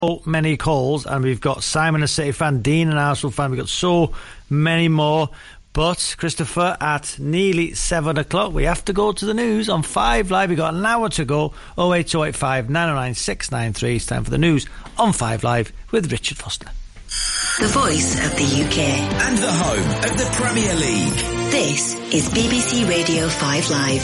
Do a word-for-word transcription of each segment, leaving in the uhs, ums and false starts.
So many calls, and we've got Simon, a City fan, Dean, an Arsenal fan. We've got so many more. But, Christopher, at nearly seven o'clock, we have to go to the news on Five Live. We've got an hour to go. oh eight oh eight five, nine oh nine, six nine three. It's time for the news on Five Live with Richard Foster. The voice of the U K. And the home of the Premier League. This is B B C Radio Five Live.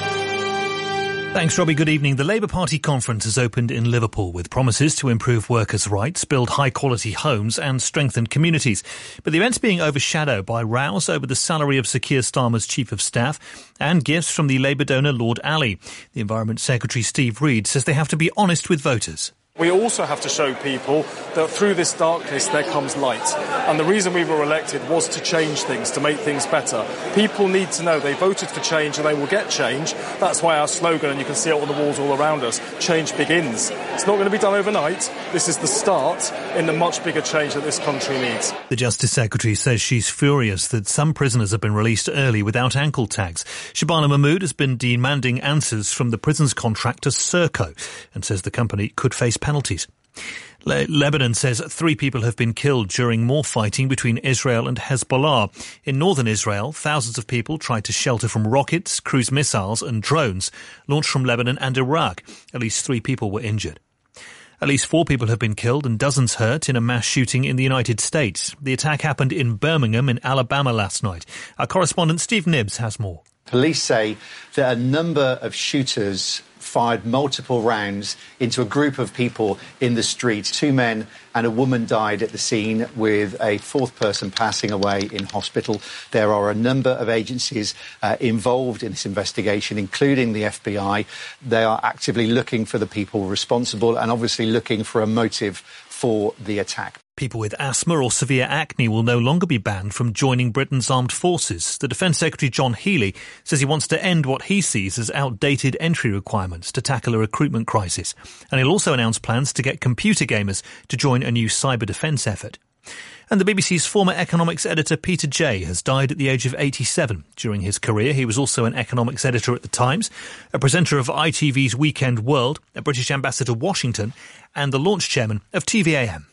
Thanks, Robbie. Good evening. The Labour Party conference has opened in Liverpool with promises to improve workers' rights, build high-quality homes and strengthen communities. But the event's being overshadowed by rows over the salary of Sir Keir Starmer's Chief of Staff and gifts from the Labour donor Lord Ali. The Environment Secretary Steve Reid says they have to be honest with voters. We also have to show people that through this darkness there comes light. And the reason we were elected was to change things, to make things better. People need to know they voted for change and they will get change. That's why our slogan, and you can see it on the walls all around us, change begins. It's not going to be done overnight. This is the start in the much bigger change that this country needs. The Justice Secretary says she's furious that some prisoners have been released early without ankle tags. Shabana Mahmood has been demanding answers from the prisons contractor Serco and says the company could face penalties. Le- Lebanon says three people have been killed during more fighting between Israel and Hezbollah. In northern Israel, thousands of people tried to shelter from rockets, cruise missiles and drones launched from Lebanon and Iraq. At least three people were injured. At least four people have been killed and dozens hurt in a mass shooting in the United States. The attack happened in Birmingham in Alabama last night. Our correspondent Steve Nibbs has more. Police say that a number of shooters fired multiple rounds into a group of people in the street. Two men and a woman died at the scene, with a fourth person passing away in hospital. There are a number of agencies uh, involved in this investigation, including the F B I. They are actively looking for the people responsible and obviously looking for a motive for the attack. People with asthma or severe acne will no longer be banned from joining Britain's armed forces. The Defence Secretary John Healey says he wants to end what he sees as outdated entry requirements to tackle a recruitment crisis. And he'll also announce plans to get computer gamers to join a new cyber defence effort. And the B B C's former economics editor Peter Jay has died at the age of eighty-seven. During his career, he was also an economics editor at The Times, a presenter of I T V's Weekend World, a British ambassador to Washington, and the launch chairman of T V A M.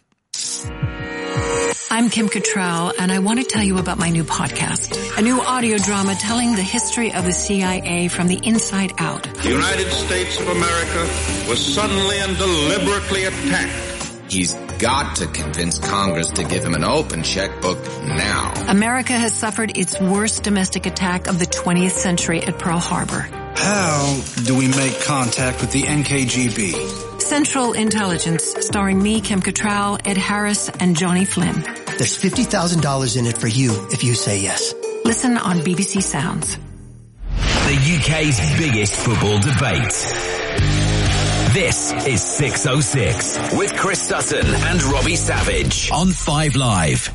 I'm Kim Cattrall, and I want to tell you about my new podcast, a new audio drama telling the history of the C I A from the inside out. The United States of America was suddenly and deliberately attacked. He's got to convince Congress to give him an open checkbook now. America has suffered its worst domestic attack of the twentieth century at Pearl Harbor. How do we make contact with the N K G B? Central Intelligence, starring me, Kim Cattrall, Ed Harris, and Johnny Flynn. There's fifty thousand dollars in it for you if you say yes. Listen on B B C Sounds. The U K's biggest football debate. This is six oh six with Chris Sutton and Robbie Savage on Five Live.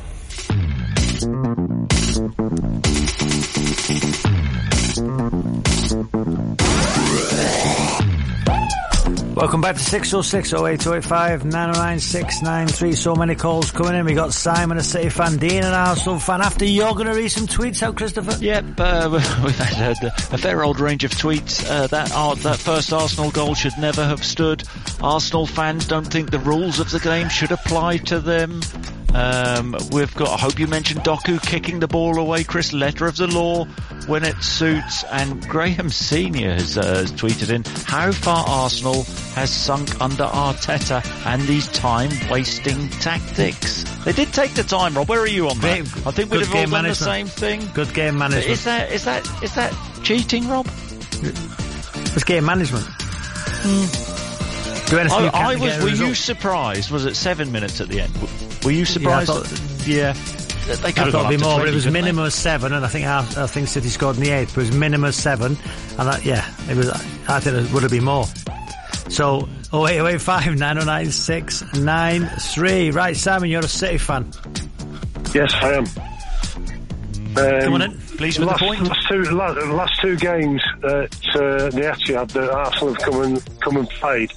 Welcome back to six oh six, oh eight oh eight five, nine oh nine, six nine three. So many calls coming in. We got Simon, a City fan, Dean, an Arsenal fan. After you're going to read some tweets out, Christopher? Yep, uh, we've had a, a fair old range of tweets. Uh, that uh, that first Arsenal goal should never have stood. Arsenal fans don't think the rules of the game should apply to them. Um, we've got, I hope you mentioned Doku kicking the ball away, Chris, letter of the law when it suits. And Graham Senior has, uh, has tweeted in, how far Arsenal has sunk under Arteta and these time-wasting tactics. They did take the time, Rob. Where are you on that? I think we'd have all done management. The same thing. Good game management. Is that, is that, is that cheating, Rob? It's game management. Mm. I, I was, were you surprised? Was it seven minutes at the end? Were you surprised? Yeah, I thought, yeah. They could I have thought it'd be more, twenty, but it was minimum they? of seven, and I think I, I think City scored in the eighth, but it was minimum of seven, and that, yeah, it was. I think it would have been more. So, oh eight oh eight five, nine oh nine, six nine three. Right, Simon, you're a City fan. Yes, I am. Um, Come on in, please, with last, the point. Last two, last, last two games at uh, the Etihad that Arsenal have come and come and played,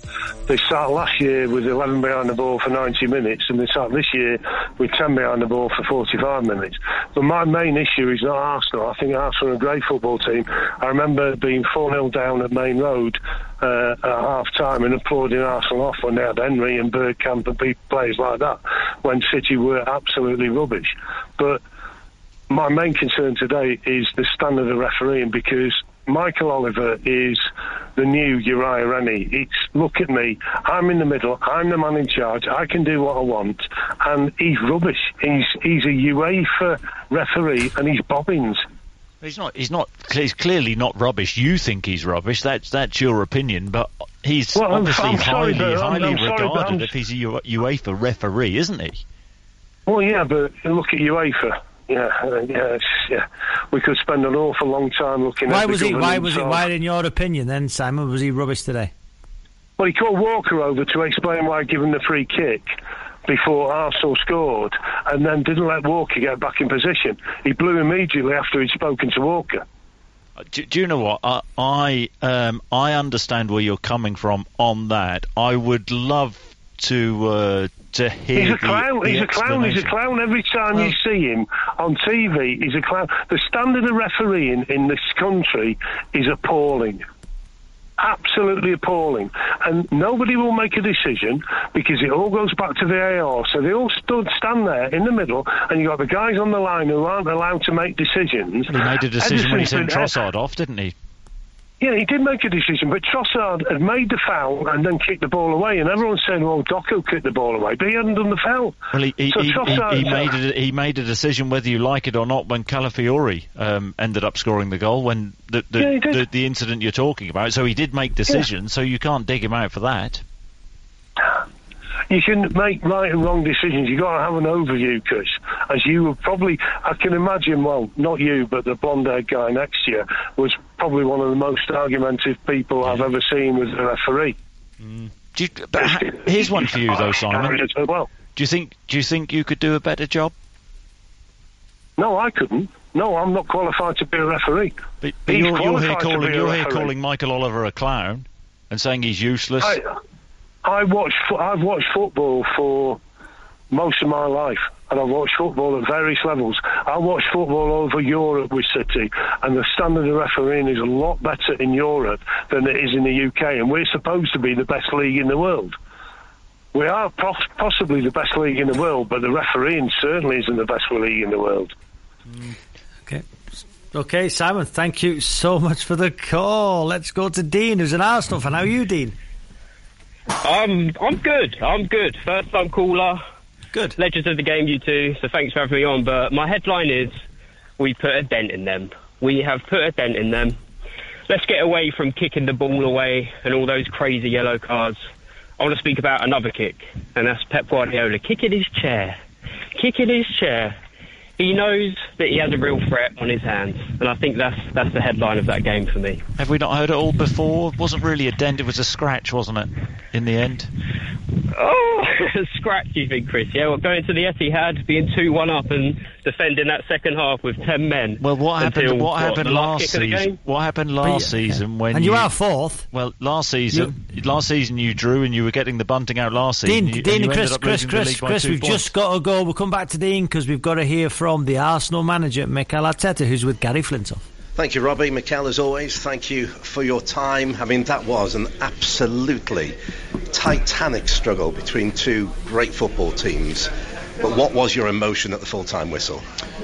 They started last year with eleven behind the ball for ninety minutes, and they started this year with ten behind the ball for forty-five minutes. But my main issue is not Arsenal. I think Arsenal are a great football team. I remember being four nil down at Main Road uh, at half-time and applauding Arsenal off when they had Henry and Bergkamp and people, players like that, when City were absolutely rubbish. But my main concern today is the standard of refereeing, because Michael Oliver is the new Uriah Rennie. It's, look at me, I'm in the middle, I'm the man in charge, I can do what I want, and he's rubbish. He's he's a UEFA referee, and he's bobbins. He's not. He's not. He's clearly not rubbish. You think he's rubbish. That's that's your opinion, but he's well, obviously I'm, I'm highly sorry, highly I'm, I'm regarded sorry, if he's a U- UEFA referee, isn't he? Well, yeah, but look at UEFA. Yeah, uh, yeah, yeah. We could spend an awful long time looking why at. Was the he? Why was he? of, Why, in your opinion, then, Simon, was he rubbish today? Well, he called Walker over to explain why he'd given the free kick before Arsenal scored, and then didn't let Walker get back in position. He blew immediately after he'd spoken to Walker. Do, do you know what? I I, um, I understand where you're coming from on that. I would love to uh, to hear. He's a clown. The, the he's a clown. He's a clown. Every time well, you see him on T V, he's a clown. The standard of refereeing in this country is appalling. Absolutely appalling. And nobody will make a decision because it all goes back to V A R. So they all stood, stand there in the middle, and you got the guys on the line who aren't allowed to make decisions. He made a decision when he sent been, Trossard off, didn't he? Yeah, he did make a decision, but Trossard had made the foul and then kicked the ball away, and everyone's saying, well, Doku kicked the ball away, but he hadn't done the foul. Well, he, he, so he, Trossard, he, he, made a, he made a decision whether you like it or not when Calafiori um, ended up scoring the goal, when the the, yeah, the the incident you're talking about. So he did make decisions, yeah. So you can't dig him out for that. You can make right and wrong decisions. You've got to have an overview, Chris. As you were probably, I can imagine, well, not you, but the blonde-haired guy next to you was probably one of the most argumentative people I've ever seen with a referee. Mm. Do you, but ha- here's one for you, though, Simon. Well. Do you think? Do you think you could do a better job? No, I couldn't. No, I'm not qualified to be a referee. But, but you're, you're here calling you're here calling Michael Oliver a clown and saying he's useless. I, I watch. I've watched football for most of my life, and I've watched football at various levels. I watch football over Europe with City, and the standard of refereeing is a lot better in Europe than it is in the U K, and we're supposed to be the best league in the world. We are pos- possibly the best league in the world, but the refereeing certainly isn't the best league in the world. Okay. Okay, Simon, thank you so much for the call. Let's go to Dean, who's an Arsenal fan. How are you, Dean? Um, I'm good. I'm good. First time caller. Good. Legends of the game, you two. So thanks for having me on. But my headline is, we put a dent in them. We have put a dent in them. Let's get away from kicking the ball away and all those crazy yellow cards. I want to speak about another kick, and that's Pep Guardiola kicking his chair. Kicking his chair. He knows that he has a real threat on his hands, and I think that's that's the headline of that game for me. Have we not heard it all before? It wasn't really a dent, it was a scratch, wasn't it, in the end? Oh, scratch, you think, Chris? Yeah, well, going to the Etihad, being two one up and defending that second half with ten men. Well, what happened until, What, what happened last, last season? What happened last yeah. season when And you, you are fourth. Well, last season, you, last season you drew and you were getting the bunting out last season. Dean, you, Dean and, you Chris, ended up Chris, Chris, Chris, we've points. just got to go. We'll come back to Dean because we've got to hear from the Arsenal manager, Mikel Arteta, who's with Gary Flintoff. Thank you, Robbie. Mikel, as always, thank you for your time. I mean, that was an absolutely titanic struggle between two great football teams. But what was your emotion at the full-time whistle?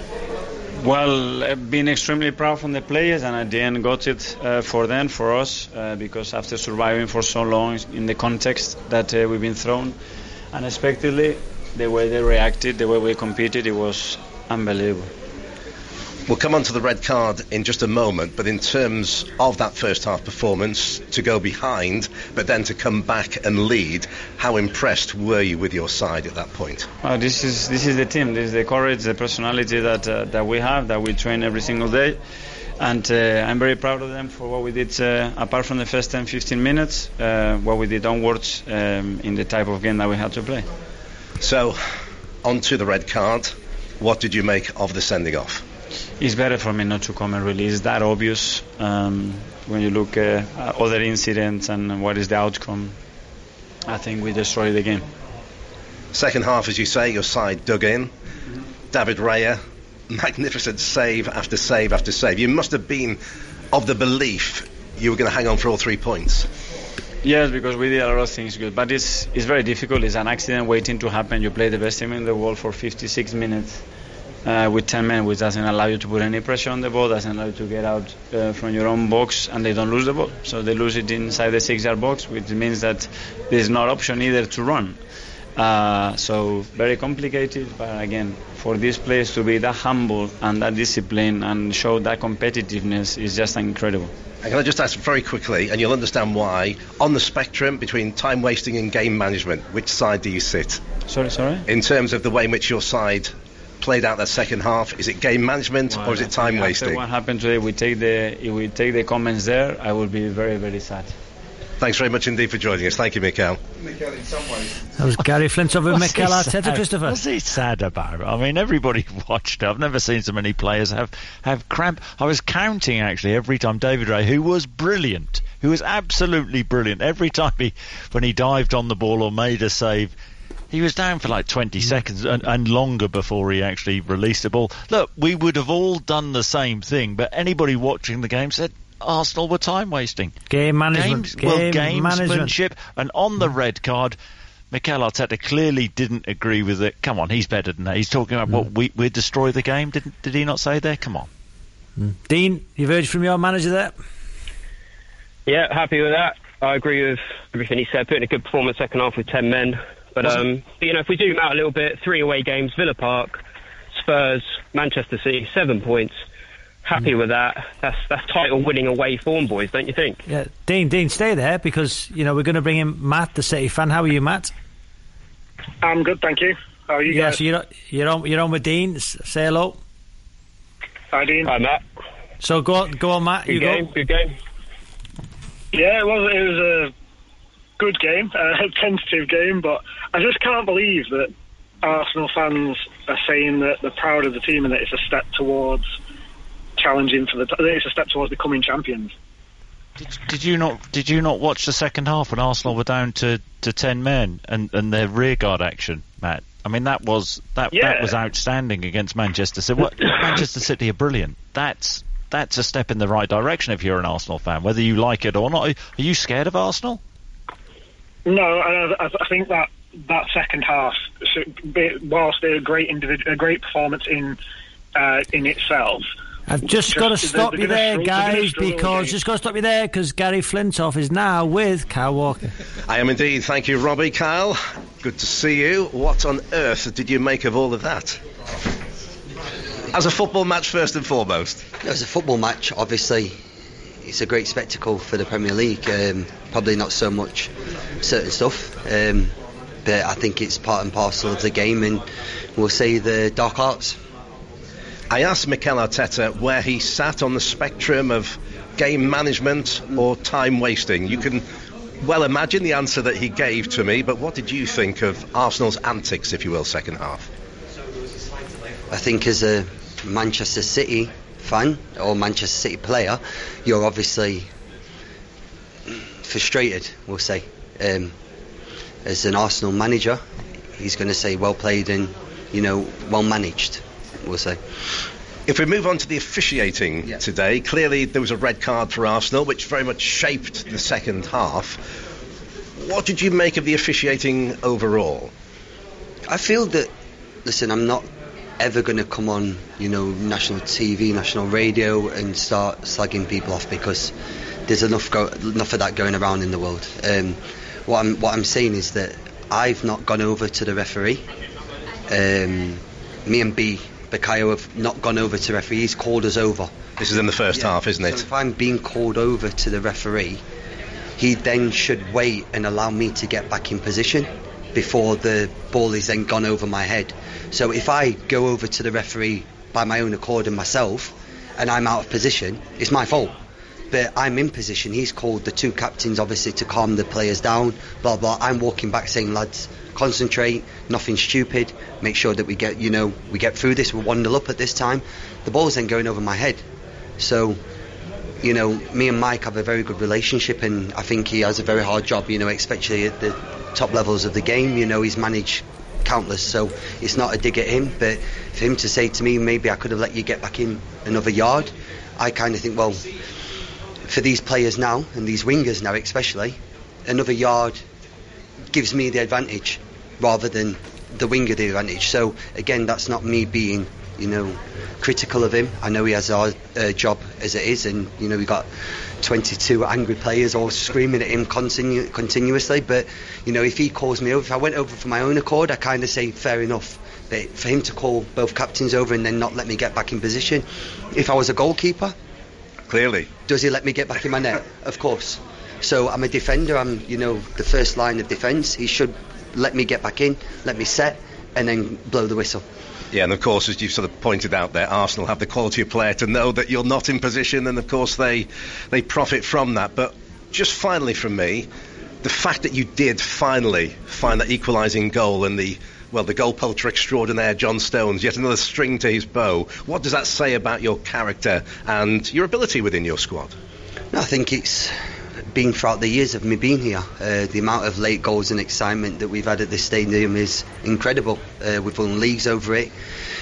Well, uh, being extremely proud from the players, and at the end got it uh, for them, for us, uh, because after surviving for so long in the context that uh, we've been thrown unexpectedly, the way they reacted, the way we competed, it was unbelievable. We'll come on to the red card in just a moment, but in terms of that first half performance, to go behind, but then to come back and lead, how impressed were you with your side at that point? Well, this is this is the team, this is the courage, the personality that uh, that we have, that we train every single day, and uh, I'm very proud of them for what we did, uh, apart from the first ten to fifteen minutes, uh, what we did onwards um, in the type of game that we had to play. So, on to the red card. What did you make of the sending off? It's better for me not to comment really. It's that obvious um, when you look uh, at other incidents and what is the outcome. I think we destroyed the game. Second half, as you say, your side dug in. David Raya, magnificent save after save after save. You must have been of the belief you were going to hang on for all three points. Yes, because we did a lot of things good, but it's it's very difficult. It's an accident waiting to happen. You play the best team in the world for fifty-six minutes uh, with ten men, which doesn't allow you to put any pressure on the ball, doesn't allow you to get out uh, from your own box, and they don't lose the ball. So they lose it inside the six-yard box, which means that there's no option either to run. Uh, so very complicated, but again, for these players to be that humble and that discipline and show that competitiveness is just incredible. And can I just ask very quickly, and you'll understand why, on the spectrum between time wasting and game management, which side do you sit? Sorry, sorry? In terms of the way in which your side played out that second half, is it game management well, or is it time wasting? After what happened today, we take the if we take the comments there, I will be very, very sad. Thanks very much indeed for joining us. Thank you, Mikel. Mikel, in some ways. That was Gary Flintoff with Mikel Arteta, sad? Christopher. What's he sad about? I mean, everybody watched it. I've never seen so many players have, have cramp. I was counting, actually, every time David Ray, who was brilliant, who was absolutely brilliant, every time he, when he dived on the ball or made a save, he was down for like twenty seconds and, and longer before he actually released the ball. Look, we would have all done the same thing, but anybody watching the game said, Arsenal were time wasting. Game management. Games, well, game gamesmanship. management. And on the red card, Mikel Arteta clearly didn't agree with it. Come on, he's better than that. He's talking about mm. what we we destroy the game. Didn't did he not say there? Come on, mm. Dean. You've heard from your manager there. Yeah, happy with that. I agree with everything he said. Put in a good performance second half with ten men. But um, but, you know, if we zoom out a little bit, three away games: Villa Park, Spurs, Manchester City, seven points. Happy with that. That's that's title-winning away form, boys, don't you think? Yeah, Dean, Dean, stay there because you know we're going to bring in Matt, the City fan. How are you, Matt? I'm good, thank you. How are you yeah, guys? so you're you're on you're on with Dean. Say hello. Hi, Dean. Hi, Matt. So go on, go on, Matt. Good you game. Go. Good game. Yeah, it was it was a good game, a tentative game, but I just can't believe that Arsenal fans are saying that they're proud of the team and that it's a step towards challenging for the. It's a step towards becoming champions. Did, did you not? Did you not watch the second half when Arsenal were down to, to ten men and, and their rearguard action, Matt? I mean, that was that yeah. that was outstanding against Manchester City. What, Manchester City are brilliant. That's that's a step in the right direction if you're an Arsenal fan, whether you like it or not. Are you scared of Arsenal? No, I, I think that that second half, whilst a great individual, a great performance in uh, in itself. I've just, just got to stop you there, guys, because just got to stop you there because Gary Flintoff is now with Kyle Walker. I am indeed. Thank you, Robbie. Kyle, good to see you. What on earth did you make of all of that? As a football match, first and foremost. As a football match, obviously, it's a great spectacle for the Premier League. Um, probably not so much certain stuff, um, but I think it's part and parcel of the game, and we'll see the dark arts. I asked Mikel Arteta where he sat on the spectrum of game management or time wasting. You can well imagine the answer that he gave to me, but what did you think of Arsenal's antics, if you will, second half? I think as a Manchester City fan or Manchester City player, you're obviously frustrated, we'll say. Um, as an Arsenal manager, he's going to say well played and, you know, well managed, we'll say. If we move on to the officiating yeah. today, clearly there was a red card for Arsenal, which very much shaped the second half. What did you make of the officiating overall? I feel that, listen, I'm not ever going to come on, you know, national T V, national radio and start slagging people off because there's enough go- enough of that going around in the world. Um, what I'm what I'm saying is that I've not gone over to the referee. Um, me and B. Bakayo have not gone over to the referee. He's called us over. This is in the first yeah. half, isn't it? So if I'm being called over to the referee, he then should wait and allow me to get back in position before the ball is then gone over my head. So if I go over to the referee by my own accord and myself and I'm out of position, it's my fault. But I'm in position. He's called the two captains obviously to calm the players down, blah blah. I'm walking back saying, lads, concentrate, nothing stupid, make sure that we get, you know, we get through this. We're one nil up at this time. The ball's then going over my head. So you know, me and Mike have a very good relationship, and I think he has a very hard job, you know, especially at the top levels of the game. You know, he's managed countless, so it's not a dig at him, but for him to say to me, maybe I could have let you get back in another yard, I kind of think, well, for these players now, and these wingers now especially, another yard gives me the advantage rather than the winger the advantage. So again, that's not me being, you know, critical of him. I know he has our uh, job as it is, and you know, we got twenty-two angry players all screaming at him continu- continuously, but you know, if he calls me over, if I went over for my own accord, I kind of say fair enough. But for him to call both captains over and then not let me get back in position, if I was a goalkeeper, clearly, does he let me get back in my net? Of course. So I'm a defender, I'm, you know, the first line of defence. He should let me get back in, let me set, and then blow the whistle. Yeah, and of course, as you've sort of pointed out there, Arsenal have the quality of player to know that you're not in position, and of course they they profit from that. But just finally from me, the fact that you did finally find that equalising goal and the, well, the goal poacher extraordinaire John Stones, yet another string to his bow, what does that say about your character and your ability within your squad? No, I think it's been throughout the years of me being here. Uh, the amount of late goals and excitement that we've had at this stadium is incredible. Uh, we've won leagues over it,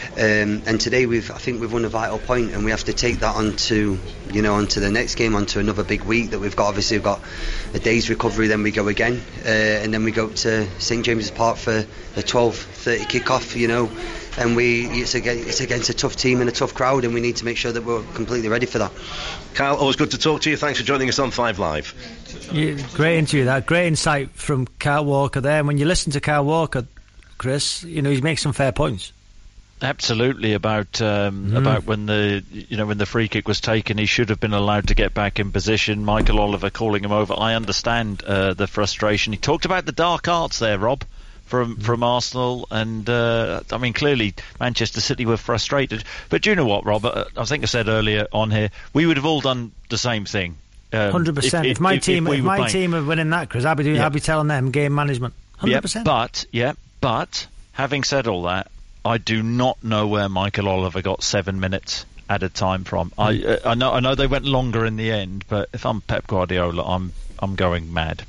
um, and today we've, I think we've won a vital point, and we have to take that onto, you know, onto the next game, onto another big week that we've got. Obviously, we've got a day's recovery, then we go again, uh, and then we go to St James's Park for a twelve thirty kick-off. You know, and we it's against, it's against a tough team and a tough crowd, and we need to make sure that we're completely ready for that. Kyle, always good to talk to you. Thanks for joining us on Five Live. Yeah, great interview, that great insight from Kyle Walker there. And when you listen to Kyle Walker, Chris, you know, he makes some fair points. Absolutely, about um, mm. about when the you know when the free kick was taken, he should have been allowed to get back in position. Michael Oliver calling him over. I understand uh, the frustration. He talked about the dark arts there, Rob, from from Arsenal, and uh, I mean, clearly Manchester City were frustrated. But do you know what, Rob? I think I said earlier on here, we would have all done the same thing. Um, Hundred percent. If my if, team, if, if my playing. team are winning that, Chris, I'd be doing, yeah. I'd be telling them game management. Hundred yeah, percent. But yeah, but having said all that, I do not know where Michael Oliver got seven minutes at a time from. Mm. I uh, I know I know they went longer in the end, but if I'm Pep Guardiola, I'm I'm going mad.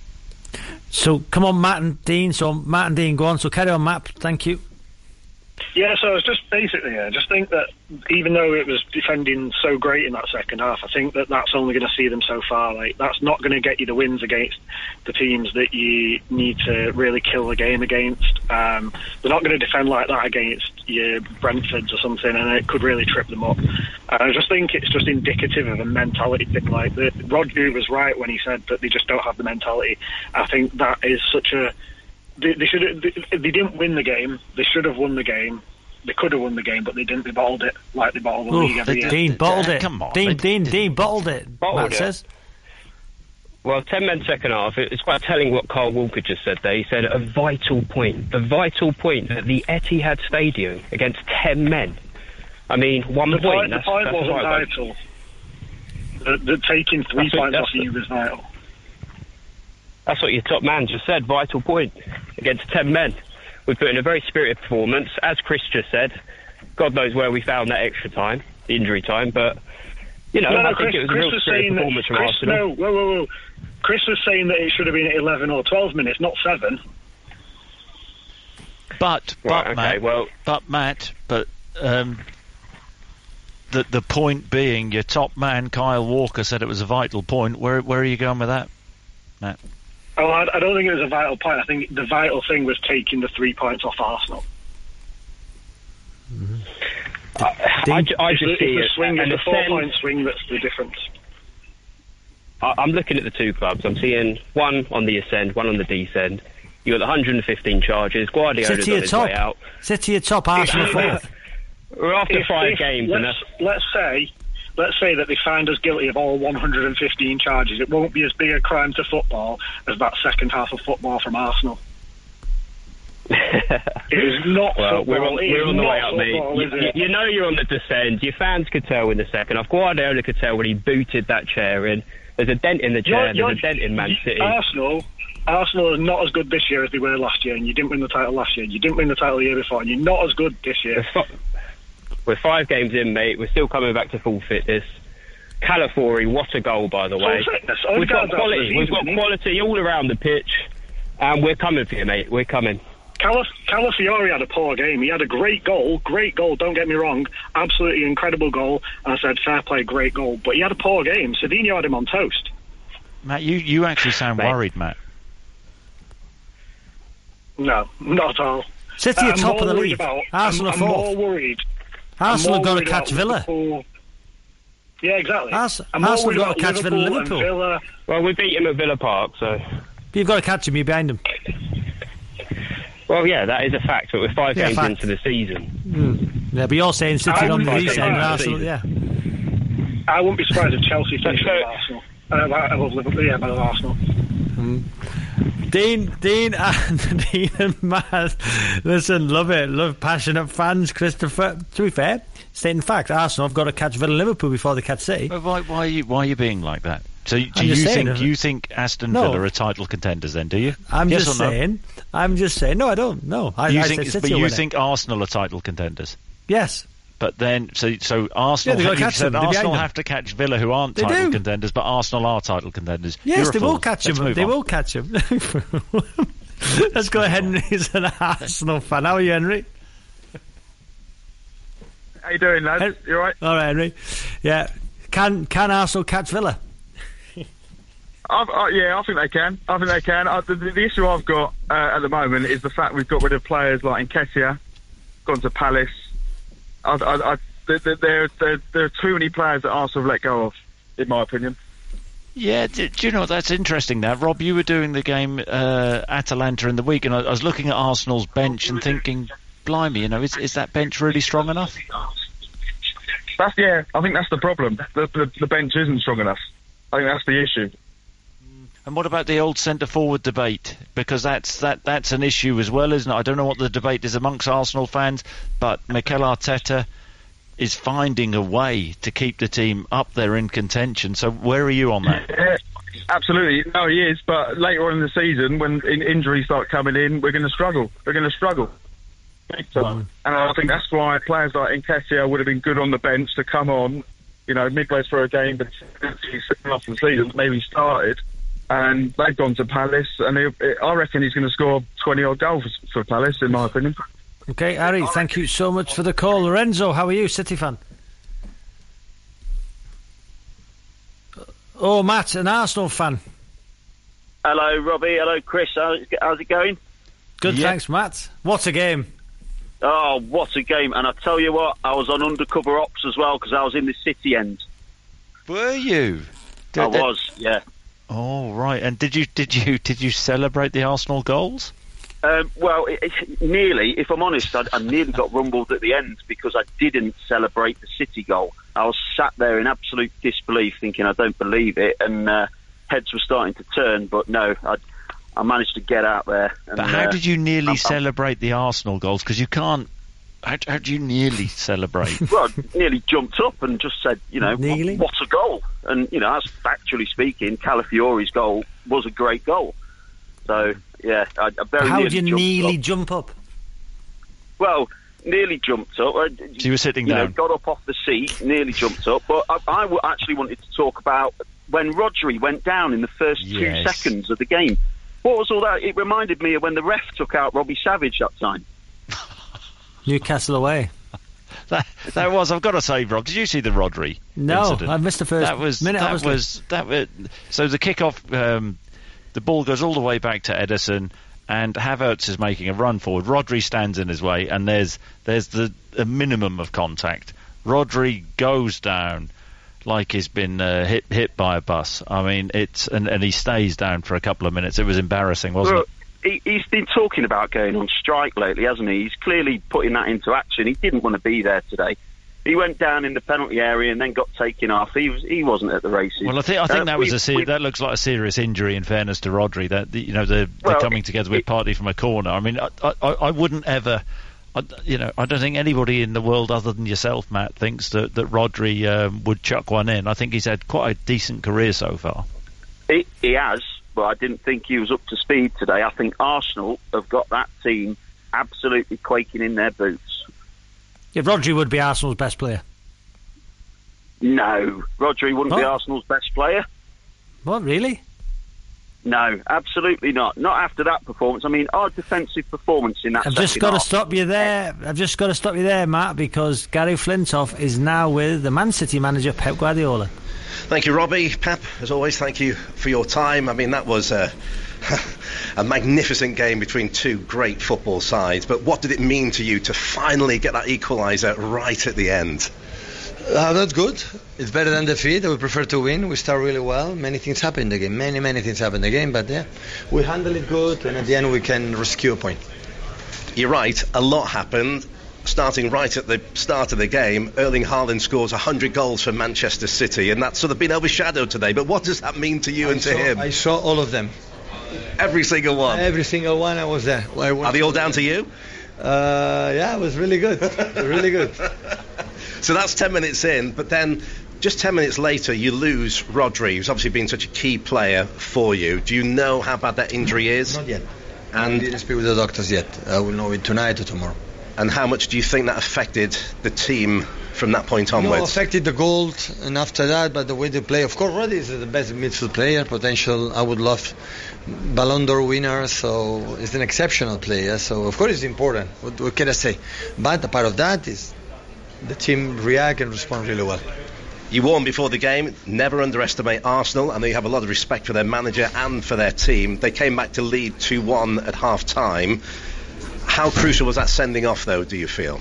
So come on, Matt and Dean. So Matt and Dean, go on. So carry on, Matt. Thank you. Yeah, so it's just basically, I just think that even though it was defending so great in that second half, I think that that's only going to see them so far. Like, that's not going to get you the wins against the teams that you need to really kill the game against. Um, they're not going to defend like that against your Brentfords or something, and it could really trip them up. Uh, I just think it's just indicative of a mentality thing. Like, the, Rodri was right when he said that they just don't have the mentality. I think that is such a... They, they should. They, they didn't win the game. They should have won the game. They could have won the game, but they didn't. They bottled it like they bottled the Ooh, league every year. Dean bottled it. Come on, Dean, Dean, Dean bottled it. Bottled Matt it. says. Well, ten men second half. It's quite telling what Carl Walker just said there. He said a vital point, a vital point at the Etihad Stadium against ten men. I mean, one the point. point That's, the point that's wasn't right, vital. The, the taking three that's points what, off you was vital. That's what your top man just said. Vital point against ten men. We put in a very spirited performance, as Chris just said. God knows where we found that extra time, the injury time, but you know, no, no, I Chris, think it was Chris a real was spirited saying performance that, from Chris, Arsenal. No, whoa, whoa, whoa. Chris was saying that it should have been at eleven or twelve minutes, not seven. But, but right, okay, Matt, well, but Matt, but um, the the point being, your top man Kyle Walker said it was a vital point. Where where are you going with that, Matt? Oh, I, I don't think it was a vital point. I think the vital thing was taking the three points off Arsenal. Mm-hmm. I, I, I just it's see the it. swing, and the ascend, four-point swing that's the difference. I, I'm looking at the two clubs. I'm seeing one on the ascend, one on the descend. You got the one hundred fifteen charges. Guardiola's on his top. way out. Sit to your top, Arsenal fourth. We're after if, five if, games. Let's, and that's, let's say... Let's say that they find us guilty of all one hundred fifteen charges. It won't be as big a crime to football as that second half of football from Arsenal. It is not well, football. We're on, we're on the way up, football, mate. You, you know you're on the descent. Your fans could tell in the second half. Guardiola could tell when he booted that chair in. There's a dent in the chair. You're, There's you're, a dent in Man City. Arsenal, Arsenal are not as good this year as they were last year, and you didn't win the title last year. You didn't win the title the year before, and you're not as good this year. We're five games in, mate. We're still coming back to full fitness. Calafiori, what a goal, by the way. Oh, We've got Odegaard's quality. out We've for the got season, quality all around the pitch, and we're coming for you, mate. We're coming. Calaf- Calafiori had a poor game. He had a great goal, great goal, don't get me wrong, absolutely incredible goal. And I said, fair play, great goal. But he had a poor game. Cedinho had him on toast. Matt, you, you actually sound Mate. worried, Matt. No, not at all. City are I'm top more of the worried league. About, Arsenal I'm, are I'm fourth. more worried. Arsenal I'm have more got to worried catch about Villa. Liverpool. Yeah, exactly. Ars- I'm more Arsenal worried got to about catch Liverpool, Liverpool. and Villa. Well, we beat him at Villa Park, so... You've got to catch him, you're behind him. Well, yeah, that is a fact, but we're five Yeah, games fact. into the season. Mm. Yeah, but you're saying City I are on the wouldn't east be end, and surprised. Arsenal, yeah. I wouldn't be surprised if Chelsea finished so- with Arsenal. Uh, above Liverpool, yeah, above Arsenal. Mm. Dean, Dean, and Dean and Matt. Listen, love it, love passionate fans. Christopher, to be fair, stating fact, Arsenal have got to catch Villa, Liverpool before they catch City. But why, why, are you, why are you being like that? So, do I'm you just saying, think uh, you think Aston No. Villa are title contenders? Then, do you? I'm yes just or no? saying. I'm just saying. No, I don't. No, I, You I think, said City but will you win it. think Arsenal are title contenders? Yes. But then, so so Arsenal, they've got to you catch said them. They're Arsenal behind them. have to catch Villa, who aren't They title do. contenders, but Arsenal are title contenders. Yes, You're a they fool. will catch Let's him. move They on. will catch him. Let's go. Henry's an Arsenal fan. How are you, Henry? How you doing, lads? Hen- You all right? All right, Henry. Yeah. Can Can Arsenal catch Villa? I've, uh, yeah, I think they can. I think they can. Uh, the, the issue I've got uh, at the moment is the fact we've got rid of players like Nketiah, gone to Palace. I, I, I, there, there, there, there are too many players that Arsenal have let go of, in my opinion. Yeah, do, do you know, that's interesting now. Rob, you were doing the game uh, Atalanta in the week, and I, I was looking at Arsenal's bench and thinking, blimey, you know, is, is that bench really strong enough? That's yeah. I think that's the problem. The, the, the bench isn't strong enough. I think that's the issue. And what about the old centre-forward debate? Because that's that that's an issue as well, isn't it? I don't know what the debate is amongst Arsenal fans, but Mikel Arteta is finding a way to keep the team up there in contention. So where are you on that? Yeah, absolutely. No, he is. But later on in the season, when in, injuries start coming in, we're going to struggle. We're going to struggle. Big time. And I think that's why players like Nketiah would have been good on the bench to come on, you know, midway through a game, but off the season, maybe started. And they've gone to Palace, and he, I reckon he's going to score twenty odd goals for, for Palace, in my opinion. Okay, Harry, thank you so much for the call. Lorenzo, how are you, City fan? Oh, Matt, an Arsenal fan. Hello, Robbie. Hello, Chris. How's it, how's it going? Good, Yeah. thanks, Matt. What a game. Oh, what a game. And I tell you what, I was on undercover ops as well, because I was in the City end. Were you? I Did- was, yeah. Oh, right. And did you did you did you celebrate the Arsenal goals? Um, well, it, it, nearly, if I'm honest, I, I nearly got rumbled at the end because I didn't celebrate the City goal. I was sat there in absolute disbelief thinking I don't believe it, and uh, heads were starting to turn, but no, I, I managed to get out there. And, But how uh, did you nearly I'm- I'm- celebrate the Arsenal goals? Because you can't... How, how do you nearly celebrate? Well, I nearly jumped up and just said, you know, Nearly? what a goal. And, you know, as factually speaking, Calafiori's goal was a great goal. So, yeah, I, I very How nearly do you jumped nearly up. jump up? Well, nearly jumped up. I, So you were sitting you know, down? got up off the seat, nearly jumped up. But I, I w- actually wanted to talk about when Rodri went down in the first two Yes. seconds of the game. What was all that? It reminded me of when the ref took out Robbie Savage that time. Newcastle away. That, that was, I've got to say, Rob, did you see the Rodri No, incident? I missed the first that was, minute, That obviously. was, that was, so the kickoff, um, the ball goes all the way back to Ederson, and Havertz is making a run forward. Rodri stands in his way, and there's there's the a minimum of contact. Rodri goes down like he's been uh, hit hit by a bus. I mean, it's and, and he stays down for a couple of minutes. It was embarrassing, wasn't Well, it? he, he's been talking about going on strike lately, hasn't he? He's clearly putting that into action. He didn't want to be there today. He went down in the penalty area and then got taken off. He was he wasn't at the races. Well, I think I think Uh, that was we- a ser- we- that looks like a serious injury. In fairness to Rodri, that the, you know they're, Well, they're coming together with partly from a corner. I mean, I I, I wouldn't ever, I, you know, I don't think anybody in the world other than yourself, Matt, thinks that that Rodri um, would chuck one in. I think he's had quite a decent career so far. He, he has, but I didn't think he was up to speed today. I think Arsenal have got that team absolutely quaking in their boots. Yeah, Rodri would be Arsenal's best player. No, Rodri wouldn't What? be Arsenal's best player. What, really? No, absolutely not. Not after that performance. I mean, our defensive performance in that I've second just got to half- stop you there. I've just got to stop you there, Matt, because Gary Flintoff is now with the Man City manager, Pep Guardiola. Thank you, Robbie. Pep, as always, thank you for your time. I mean, that was a, a magnificent game between two great football sides. But what did it mean to you to finally get that equaliser right at the end? Uh, that's good. It's better than defeat. We prefer to win. We start really well. Many things happen in the game. Many, many things happen in the game. But yeah, we handle it good, and at the end we can rescue a point. You're right. A lot happened. Starting right at the start of the game, Erling Haaland scores one hundred goals for Manchester City, and that's sort of been overshadowed today. But what does that mean to you I and saw, to him? I saw all of them. Every single one? Every single one. I was there. I Are they all down to you? Uh, yeah, it was really good. really good. So that's ten minutes in, but then just ten minutes later you lose Rodri, who's obviously been such a key player for you. Do you know how bad that injury is? Not yet. And I didn't speak with the doctors yet. I will know it tonight or tomorrow. And how much do you think that affected the team from that point onwards? No, affected the goal, and after that, but the way they play. Of course, Rodri is the best midfield player, potential. I would love Ballon d'Or winner, so it's an exceptional player. So of course it's important. What, what can I say? But a part of that is the team react and respond really well. You warned before the game, never underestimate Arsenal. I know you have a lot of respect for their manager and for their team. They came back to lead two one at half time. How crucial was that sending off, though, do you feel?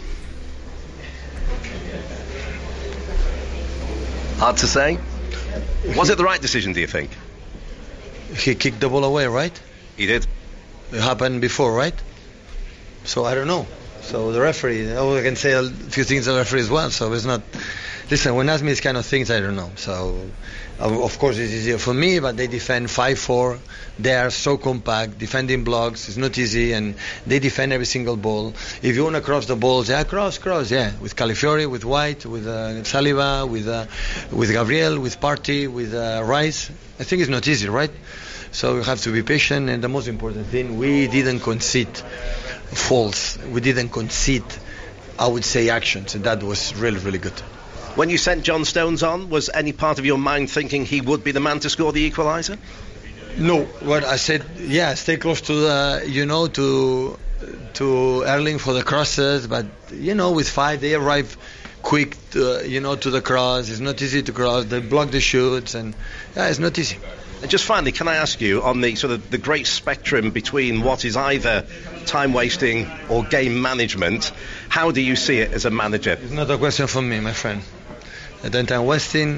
Hard to say. Was it the right decision, do you think? He kicked the ball away, right? He did. It happened before, right? So I don't know. So the referee, oh, I can say a few things to the referee as well. So it's not. Listen, when ask me these kind of things, I don't know. So uh, of course it's easier for me, but they defend five four. They are so compact, defending blocks. It's not easy, and they defend every single ball. If you want to cross the balls, yeah, cross, cross, yeah. With Calafiori, with White, with uh, Saliba, with uh, with Gabriel, with Partey, with uh, Rice. I think it's not easy, right? So you have to be patient, and the most important thing, we didn't concede faults. We didn't concede, I would say, actions, and that was really, really good. When you sent John Stones on, was any part of your mind thinking he would be the man to score the equaliser? No, what I said, yeah, stay close to the, you know, to to Erling for the crosses, but you know, with five they arrive quick, to, you know, to the cross. It's not easy to cross. They block the shoots, and yeah, it's not easy. And just finally, can I ask you, on the sort of the great spectrum between what is either time wasting or game management, how do you see it as a manager? It's not a question for me, my friend. Then time wasting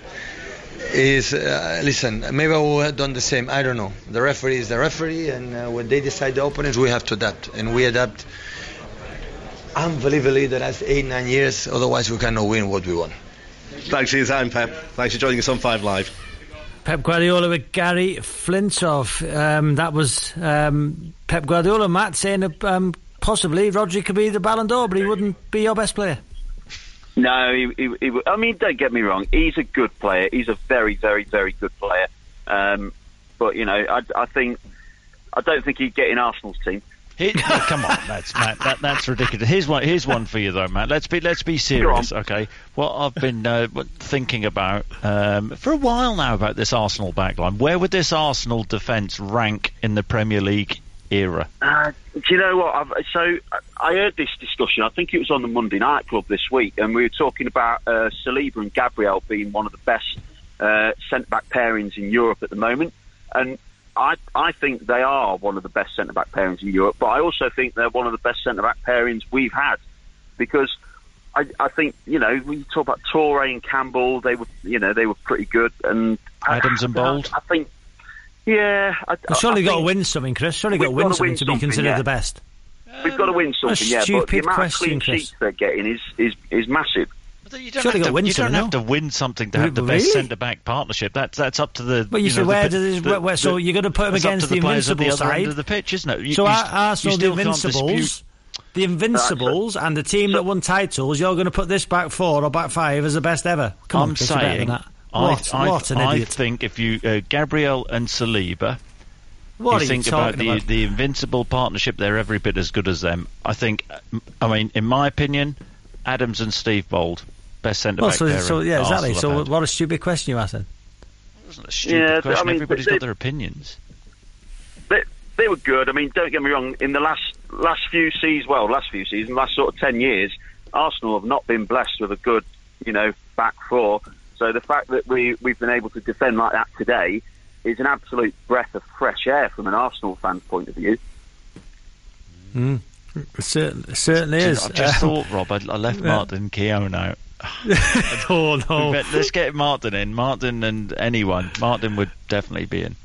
is uh, listen, maybe I would have done the same, I don't know. The referee is the referee, and uh, when they decide the opponents, we have to adapt, and we adapt unbelievably the last eight nine years, otherwise we cannot win what we want. Thanks for your time, Pep. Thanks for joining us on Five Live. Pep Guardiola with Gary Flintoff. Um, that was um, Pep Guardiola, Matt, saying that um, possibly Rodri could be the Ballon d'Or, but he wouldn't be your best player. No, he, he, he, I mean, don't get me wrong. He's a good player. He's a very, very, very good player. Um, but you know, I, I think I don't think he'd get in Arsenal's team. He, no, come on, that's Matt. That, that's ridiculous. Here's one. Here's one for you though, Matt. Let's be let's be serious, okay? What I've been uh, thinking about um, for a while now about this Arsenal backline. Where would this Arsenal defence rank in the Premier League era? Uh, do you know what? I've, so I heard this discussion. I think it was on the Monday Night Club this week, and we were talking about uh, Saliba and Gabriel being one of the best uh, centre-back pairings in Europe at the moment, and I, I think they are one of the best centre-back pairings in Europe, but I also think they're one of the best centre-back pairings we've had, because I, I think, you know, when you talk about Toure and Campbell, they were, you know, they were pretty good, and Adams I, and Bold. I, I think, yeah. I, well, surely I got to think win something, Chris. Surely got to win something to be considered yeah. the best. We've got to win something, yeah. But the amount question, of clean Chris. sheets they're getting is is is massive. You don't, have to, win you don't have to win something to have the best really? centre-back partnership. That's that's up to the. But you, you know, say where the, does the, where, so you're going to put them against the, the Invincible the side of the pitch, isn't it? You, so you, Arsenal, you the Invincibles, the Invincibles, and the team so, that won titles. You're going to put this back four or back five as the best ever. Come I'm on, Chris, saying, that. I, What, I, what an I idiot! think if you uh, Gabriel and Saliba. What you are think you about talking the about? the Invincible partnership, they're every bit as good as them. I think, I mean, in my opinion, Adams and Steve Bold. best centre well, back so, there. So yeah, exactly. Arsenal So what a stupid question you asked then. It wasn't a stupid Yeah, question. I mean, Everybody's they- got their opinions. They, they were good. I mean, don't get me wrong. In the last last few seasons, well, last few seasons, last sort of ten years, Arsenal have not been blessed with a good, you know, back four. So the fact that we we've been able to defend like that today is an absolute breath of fresh air from an Arsenal fan's point of view. Mm. It certainly, it certainly is. I just Um, thought, Rob, I, I left Martin Keown out. oh no! Let's get Martin in. Martin and anyone. Martin would definitely be in.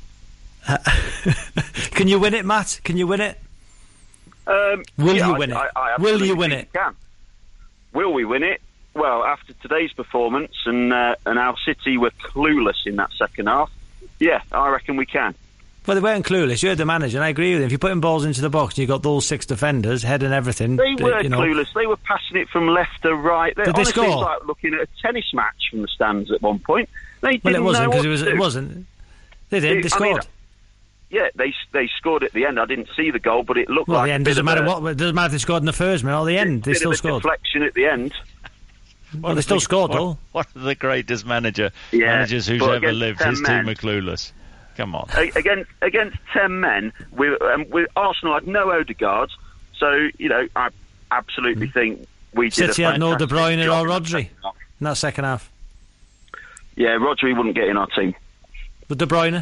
Can you win it, Matt? Can you win it? Um, Will yeah, you I- win it? I, I Will you absolutely win think it? we Can. Will we win it? Well, after today's performance and uh, and our City were clueless in that second half, yeah, I reckon we can. Well, they weren't clueless. You're the manager, and I agree with him. If you're putting balls into the box and you've got those six defenders, head and everything... They were you know, clueless. They were passing it from left to right. They, Did they honestly, score? It's like looking at a tennis match from the stands at one point. They didn't Well, it wasn't, know because what it, was, to it do. wasn't. They did, they I mean, scored. yeah, they they scored at the end. I didn't see the goal, but it looked Well, like the end a bit doesn't of matter a, what. It doesn't matter if they scored in the first minute or the end. They bit still of a scored. deflection at the end. Well, they still scored, one, though. One of the greatest manager Yeah, managers who's but ever against lived. ten His men- team are clueless. Come on. A- against against ten men, with um, with Arsenal had no Odegaard, so you know I absolutely think we did. City a had no De fantastic Bruyne job or in the Rodri second half. in that second half. Yeah, Rodri wouldn't get in our team. With De Bruyne?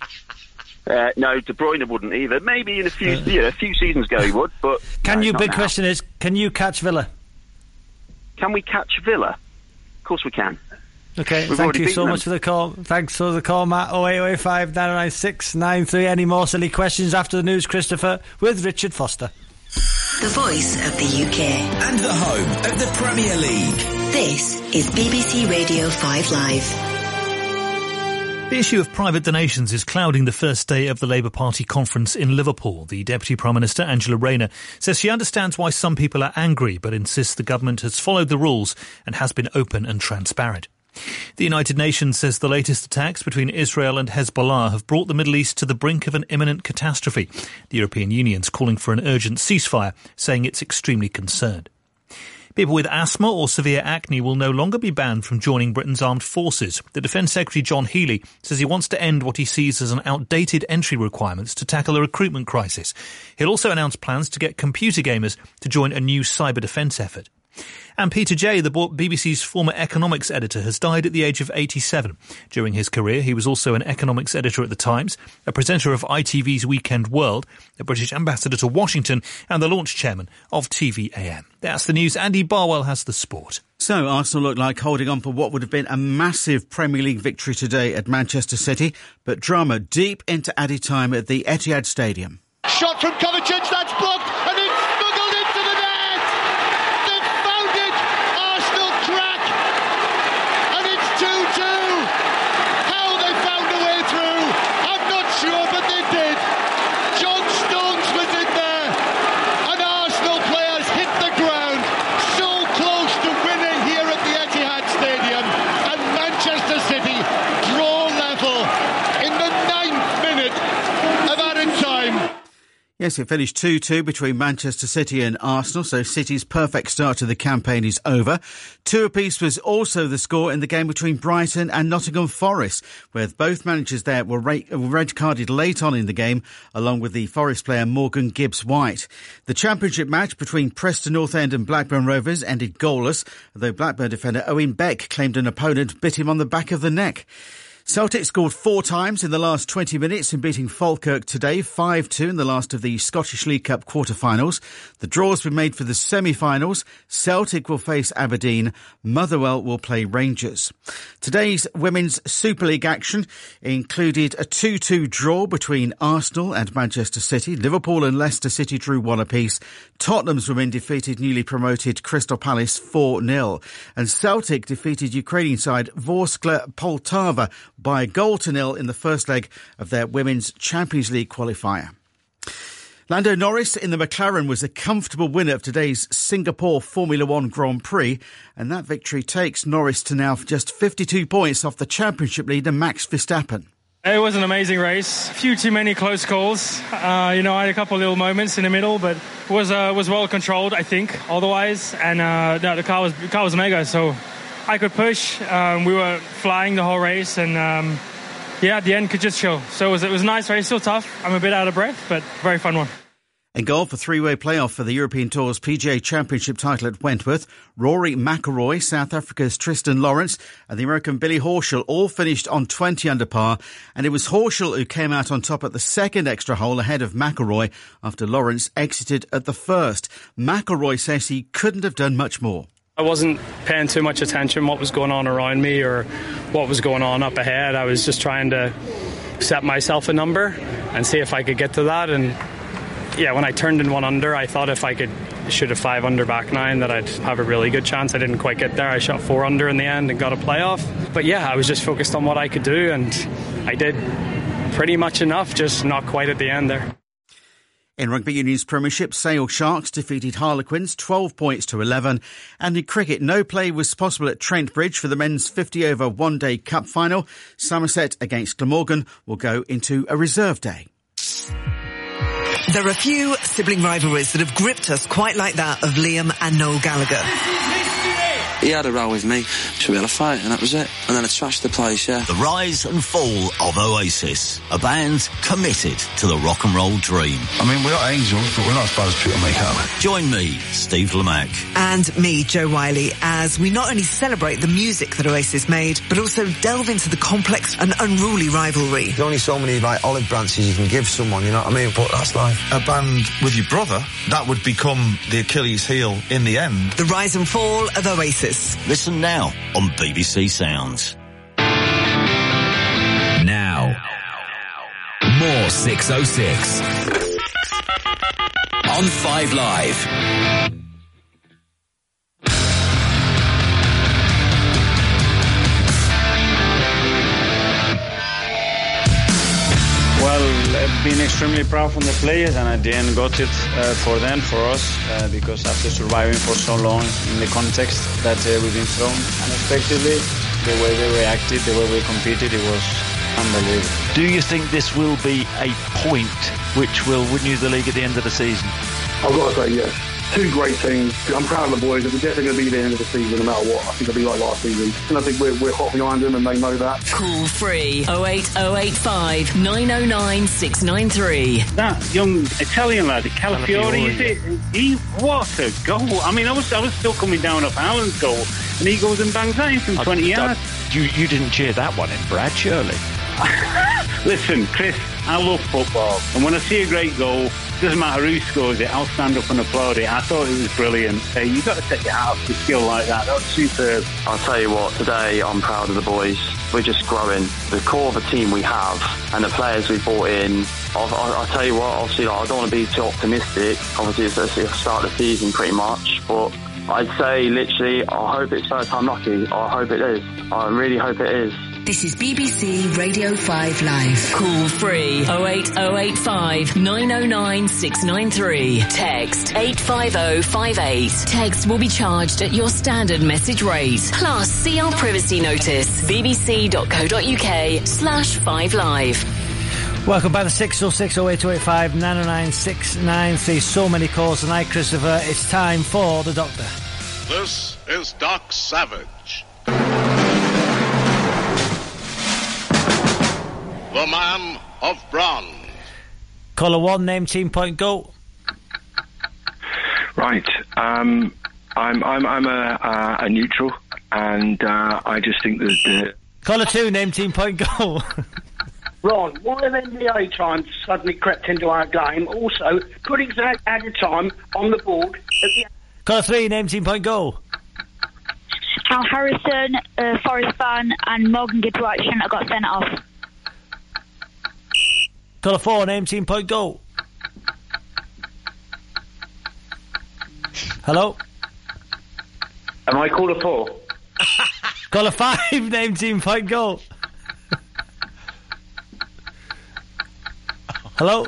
Uh, no, De Bruyne wouldn't either. Maybe in a few, you know, a few seasons ago he would, but Can no, you? not Big now. question is: can you catch Villa? Can we catch Villa? Of course we can. Okay, We've thank already you beaten so them. much for the call. Thanks for the call, Matt. oh eight oh eight five nine nine six nine three. Any more silly questions after the news, Christopher, with Richard Foster. The voice of the U K. And the home of the Premier League. This is B B C Radio five Live. The issue of private donations is clouding the first day of the Labour Party conference in Liverpool. The Deputy Prime Minister, Angela Rayner, says she understands why some people are angry, but insists the government has followed the rules and has been open and transparent. The United Nations says the latest attacks between Israel and Hezbollah have brought the Middle East to the brink of an imminent catastrophe. The European Union's calling for an urgent ceasefire, saying it's extremely concerned. People with asthma or severe acne will no longer be banned from joining Britain's armed forces. The Defence Secretary John Healey says he wants to end what he sees as an outdated entry requirements to tackle a recruitment crisis. He'll also announce plans to get computer gamers to join a new cyber defence effort. And Peter Jay, the B B C's former economics editor, has died at the age of eighty-seven. During his career, he was also an economics editor at The Times, a presenter of I T V's Weekend World, a British ambassador to Washington, and the launch chairman of T V A M. That's the news. Andy Barwell has the sport. So Arsenal looked like holding on for what would have been a massive Premier League victory today at Manchester City, but drama deep into added time at the Etihad Stadium. Shot from Kovacic, that's blocked, and it's smuggled into the net! They've found it! Arsenal crack! And it's two two! How they found a way through, I'm not sure, but they did! John Stones was in there, and Arsenal players hit the ground, so close to winning here at the Etihad Stadium, and Manchester City draw level in the ninth minute of added time. Yes, it finished two two between Manchester City and Arsenal, so City's perfect start to the campaign is over. Two apiece was also the score in the game between Brighton and Nottingham Forest, where both managers there were red-carded late on in the game, along with the Forest player Morgan Gibbs-White. The championship match between Preston North End and Blackburn Rovers ended goalless, though Blackburn defender Owen Beck claimed an opponent bit him on the back of the neck. Celtic scored four times in the last twenty minutes in beating Falkirk today, five two in the last of the Scottish League Cup quarter-finals. The draw's been made for the semi-finals. Celtic will face Aberdeen. Motherwell will play Rangers. Today's Women's Super League action included a two two draw between Arsenal and Manchester City. Liverpool and Leicester City drew one apiece. Tottenham's women defeated newly promoted Crystal Palace four nil. And Celtic defeated Ukrainian side Vorskla Poltava by a goal to nil in the first leg of their Women's Champions League qualifier. Lando Norris in the McLaren was a comfortable winner of today's Singapore Formula One Grand Prix, and that victory takes Norris to now just fifty-two points off the championship leader Max Verstappen. It was an amazing race. A few too many close calls. Uh, you know, I had a couple of little moments in the middle, but it was uh, was well controlled, I think, otherwise. And uh, no, the car was the car was mega, so I could push. Um, we were flying the whole race, and um, yeah, at the end could just chill. So it was, it was a nice race, still tough. I'm a bit out of breath, but very fun one. In golf, a three-way playoff for the European Tour's P G A Championship title at Wentworth. Rory McIlroy, South Africa's Tristan Lawrence and the American Billy Horschel all finished on twenty under par, and it was Horschel who came out on top at the second extra hole ahead of McIlroy after Lawrence exited at the first. McIlroy says he couldn't have done much more. I wasn't paying too much attention what was going on around me or what was going on up ahead. I was just trying to set myself a number and see if I could get to that, and yeah, when I turned in one under, I thought if I could shoot a five under back nine that I'd have a really good chance. I didn't quite get there. I shot four under in the end and got a playoff. But yeah, I was just focused on what I could do, and I did pretty much enough, just not quite at the end there. In Rugby Union's Premiership, Sale Sharks defeated Harlequins twelve points to eleven. And in cricket, no play was possible at Trent Bridge for the men's fifty over one-day cup final. Somerset against Glamorgan will go into a reserve day. There are few sibling rivalries that have gripped us quite like that of Liam and Noel Gallagher. He had a row with me, so we had a fight, and that was it. And then I trashed the place, yeah. The rise and fall of Oasis, a band committed to the rock and roll dream. I mean, we're not angels, but we're not as bad as people make out. Join me, Steve Lamack. And me, Joe Wiley, as we not only celebrate the music that Oasis made, but also delve into the complex and unruly rivalry. There's only so many, like, olive branches you can give someone, you know what I mean? But that's life. A band with your brother, that would become the Achilles heel in the end. The rise and fall of Oasis. Listen now on B B C Sounds. Now, more six oh six on Five Live. Well, I've been extremely proud from the players, and at the end got it uh, for them, for us, uh, because after surviving for so long in the context that uh, we've been thrown unexpectedly, the way they reacted, the way we competed, it was unbelievable. Do you think this will be a point which will win you the league at the end of the season? I've got to say yes. Two great teams. I'm proud of the boys. We're definitely going to be at the end of the season no matter what. I think it'll be like last season. And I think we're, we're hot behind them and they know that. Call free oh eight oh eight five nine oh nine six nine three. That young Italian lad, Calafiore, is it? He, what a goal. I mean, I was I was still coming down off Haaland's goal and he goes and bangs that in from twenty yards. You, you didn't cheer that one in, Brad, surely? Listen, Chris, I love football. And when I see a great goal, doesn't matter who scores it, I'll stand up and applaud it. I thought it was brilliant. Uh, you've got to take your hat off to skill like that. That was superb. I'll tell you what, today I'm proud of the boys. We're just growing. The core of the team we have and the players we brought in, I'll, I'll, I'll tell you what, obviously like, I don't want to be too optimistic. Obviously it's, it's the start of the season pretty much, but I'd say literally I hope it's first time lucky. I hope it is. I really hope it is. This is B B C Radio five Live. Call free oh eight oh eight five nine oh nine six nine three. Text eight five oh five eight. Text will be charged at your standard message rate. Plus, see our privacy notice. bbc.co.uk slash 5live. Welcome back to six oh six oh eight oh eight five nine oh nine six nine three. So many calls tonight, Christopher. It's time for the Doctor. This is Doc Savage. The man of bronze. Caller one, name, team, point, go. Right. Um, I'm I'm I'm a uh, a neutral, and uh, I just think that the Caller two, name, team, point, go. Ron, why have N B A time suddenly crept into our game? Also, put exact added time on the board. At the Caller three, name, team, point, go. Al Harrison, uh, Forest fan, and Morgan Gibbs White shouldn't have got sent off. Caller four, name, team, point, go. Hello? Am I caller four? Caller five, name, team, point, go. Hello?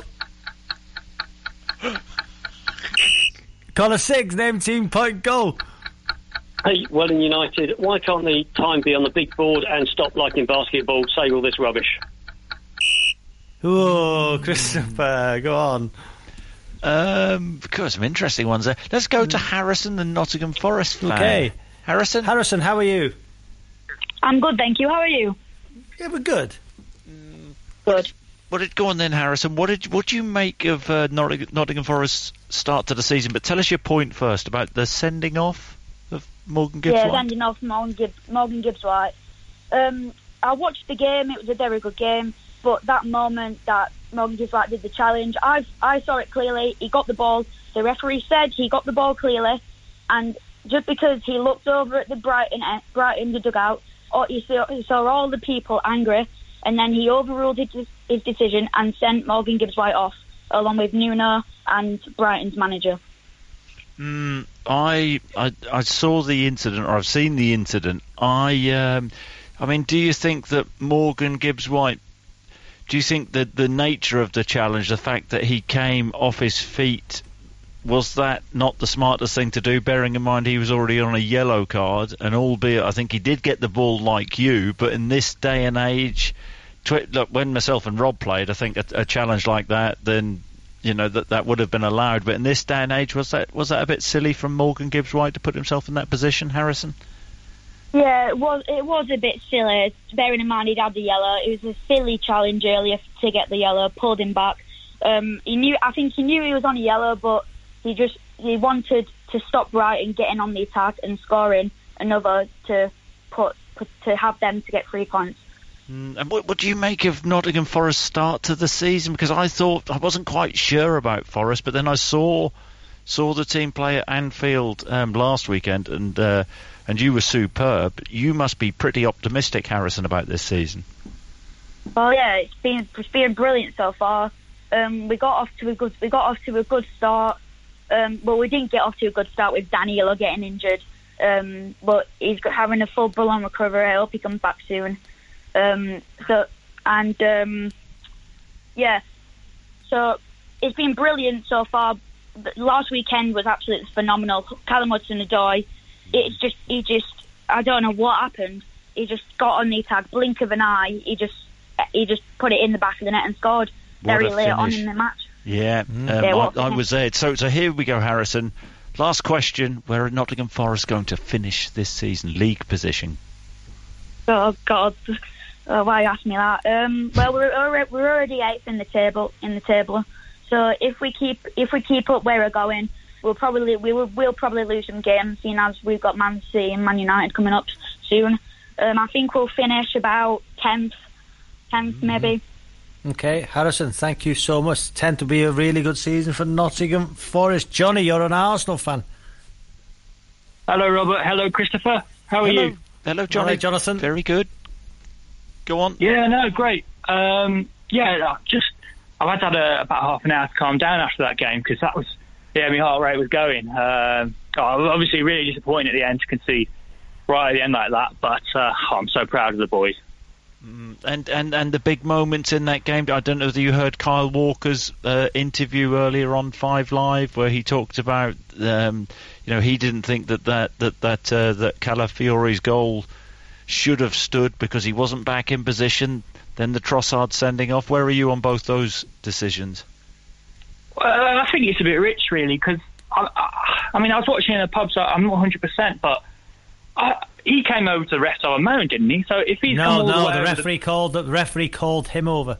Caller six, name, team, point, go. Hey, Welling United, why can't the time be on the big board and stop liking basketball, save all this rubbish? Oh, Christopher, go on. Um, got some interesting ones there. Let's go to Harrison and Nottingham Forest fan. Okay. Harrison? Harrison, how are you? I'm good, thank you. How are you? Yeah, we're good. Good. What did go on then, Harrison? What did what do you make of uh, Nottingham, Nottingham Forest's start to the season? But tell us your point first about the sending off of Morgan Gibbs White. Yeah, sending off Morgan Gibbs, Morgan Gibbs White. Um, I watched the game. It was a very good game. But that moment that Morgan Gibbs White did the challenge, I I saw it clearly. He got the ball. The referee said he got the ball clearly, and just because he looked over at the Brighton Brighton the dugout, or he saw, he saw all the people angry. And then he overruled his, his decision and sent Morgan Gibbs White off, along with Nuno and Brighton's manager. Mm, I, I I saw the incident, or I've seen the incident. I um, I mean, do you think that Morgan Gibbs White? Do you think that the nature of the challenge, the fact that he came off his feet, was that not the smartest thing to do? Bearing in mind he was already on a yellow card, and albeit I think he did get the ball like you, but in this day and age. Twi- look, when myself and Rob played, I think a, a challenge like that, then you know that that would have been allowed. But in this day and age, was that was that a bit silly from Morgan Gibbs White to put himself in that position, Harrison? Yeah, it was. It was a bit silly. Bearing in mind he'd had the yellow, it was a silly challenge earlier to get the yellow. Pulled him back. Um, he knew. I think he knew he was on a yellow, but he just he wanted to stop Brighton getting on the attack and scoring another to put, put to have them to get three points. Mm, and what, what do you make of Nottingham Forest's start to the season? Because I thought I wasn't quite sure about Forest, but then I saw saw the team play at Anfield um, last weekend, and uh, and you were superb. You must be pretty optimistic, Harrison, about this season. Well, yeah, it's been it's been brilliant so far. Um, we got off to a good we got off to a good start. Um, well, we didn't get off to a good start with Danilo getting injured, um, but he's got, having a full blown recovery. I hope he comes back soon. Um, so and um, yeah, so it's been brilliant so far. Last weekend was absolutely phenomenal. Callum Hudson-Odoi, it's just he just I don't know what happened. He just got on the attack, blink of an eye. He just he just put it in the back of the net and scored very late on in the match. Yeah, Mm. um, Yeah, I, I was there. So so here we go, Harrison. Last question: where are Nottingham Forest going to finish this season? League position? Oh God. Oh, why you asked me that? Um, well, we're already, we're already eighth in the table. In the table, so if we keep if we keep up where we're going, we'll probably we will we'll probably lose some games. Seeing as we've got Man City and Man United coming up soon, um, I think we'll finish about tenth, tenth mm-hmm. maybe. Okay, Harrison, thank you so much. Tend to be a really good season for Nottingham Forest. Johnny, you're an Arsenal fan. Hello, Robert. Hello, Christopher. How are Hello. you? Hello, Johnny. Right, Jonathan. Very good. Go on. Yeah, no, great. Um, yeah, just I've had, had a, about half an hour to calm down after that game because that was, yeah, my heart rate was going. Um, I was obviously really disappointed at the end to concede right at the end like that, but uh, oh, I'm so proud of the boys. Mm, and, and, and the big moments in that game, I don't know if you heard Kyle Walker's uh, interview earlier on Five Live where he talked about, um, you know, he didn't think that that, that, that, uh, that Calafiori's goal should have stood because he wasn't back in position. Then the Trossard sending off. Where are you on both those decisions? Well, I think it's a bit rich, really, because I, I, I mean, I was watching in a pub, so I'm not one hundred percent, but I, he came over to the ref on moan, didn't he? So if he's no, come all no, the, way the referee the... called the referee called him over.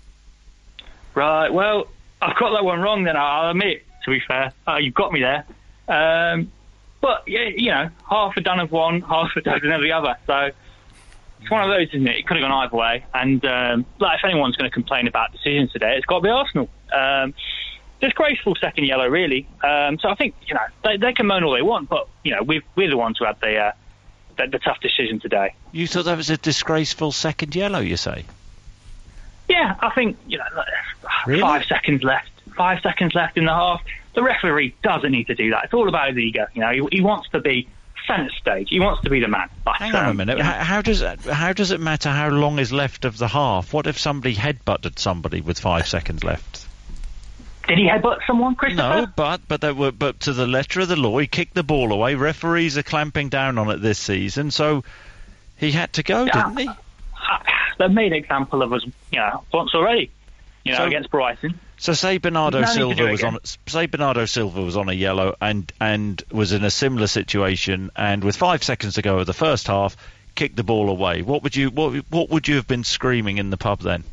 Right. Well, I've got that one wrong. Then I'll admit. To be fair, uh, you've got me there. Um, But, yeah, you know, half a done of one, half a dozen of the other. So it's one of those, isn't it? It could have gone either way. And, um, like, if anyone's going to complain about decisions today, it's got to be Arsenal. Um, disgraceful second yellow, really. Um, so I think, you know, they, they can moan all they want, but, you know, we've, we're the ones who had the, uh, the, the tough decision today. You thought that was a disgraceful second yellow, you say? Yeah, I think, you know, really? five seconds left. Five seconds left in the half. The referee doesn't need to do that. It's all about his ego. You know, he, he wants to be centre stage. He wants to be the man. But, Hang on um, a minute. you know. how, how does it, how does it matter how long is left of the half? What if somebody headbutted somebody with five seconds left? Did he headbutt someone, Christopher? No, but but that were, but to the letter of the law, he kicked the ball away. Referees are clamping down on it this season, so he had to go, Yeah. didn't he? They've made an example of us, you know, once already. You know, So- against Brighton. So say Bernardo No need to do Silva it was again. on. Say Bernardo Silva was on a yellow and and was in a similar situation, and with five seconds to go of the first half, kicked the ball away. What would you what what would you have been screaming in the pub then?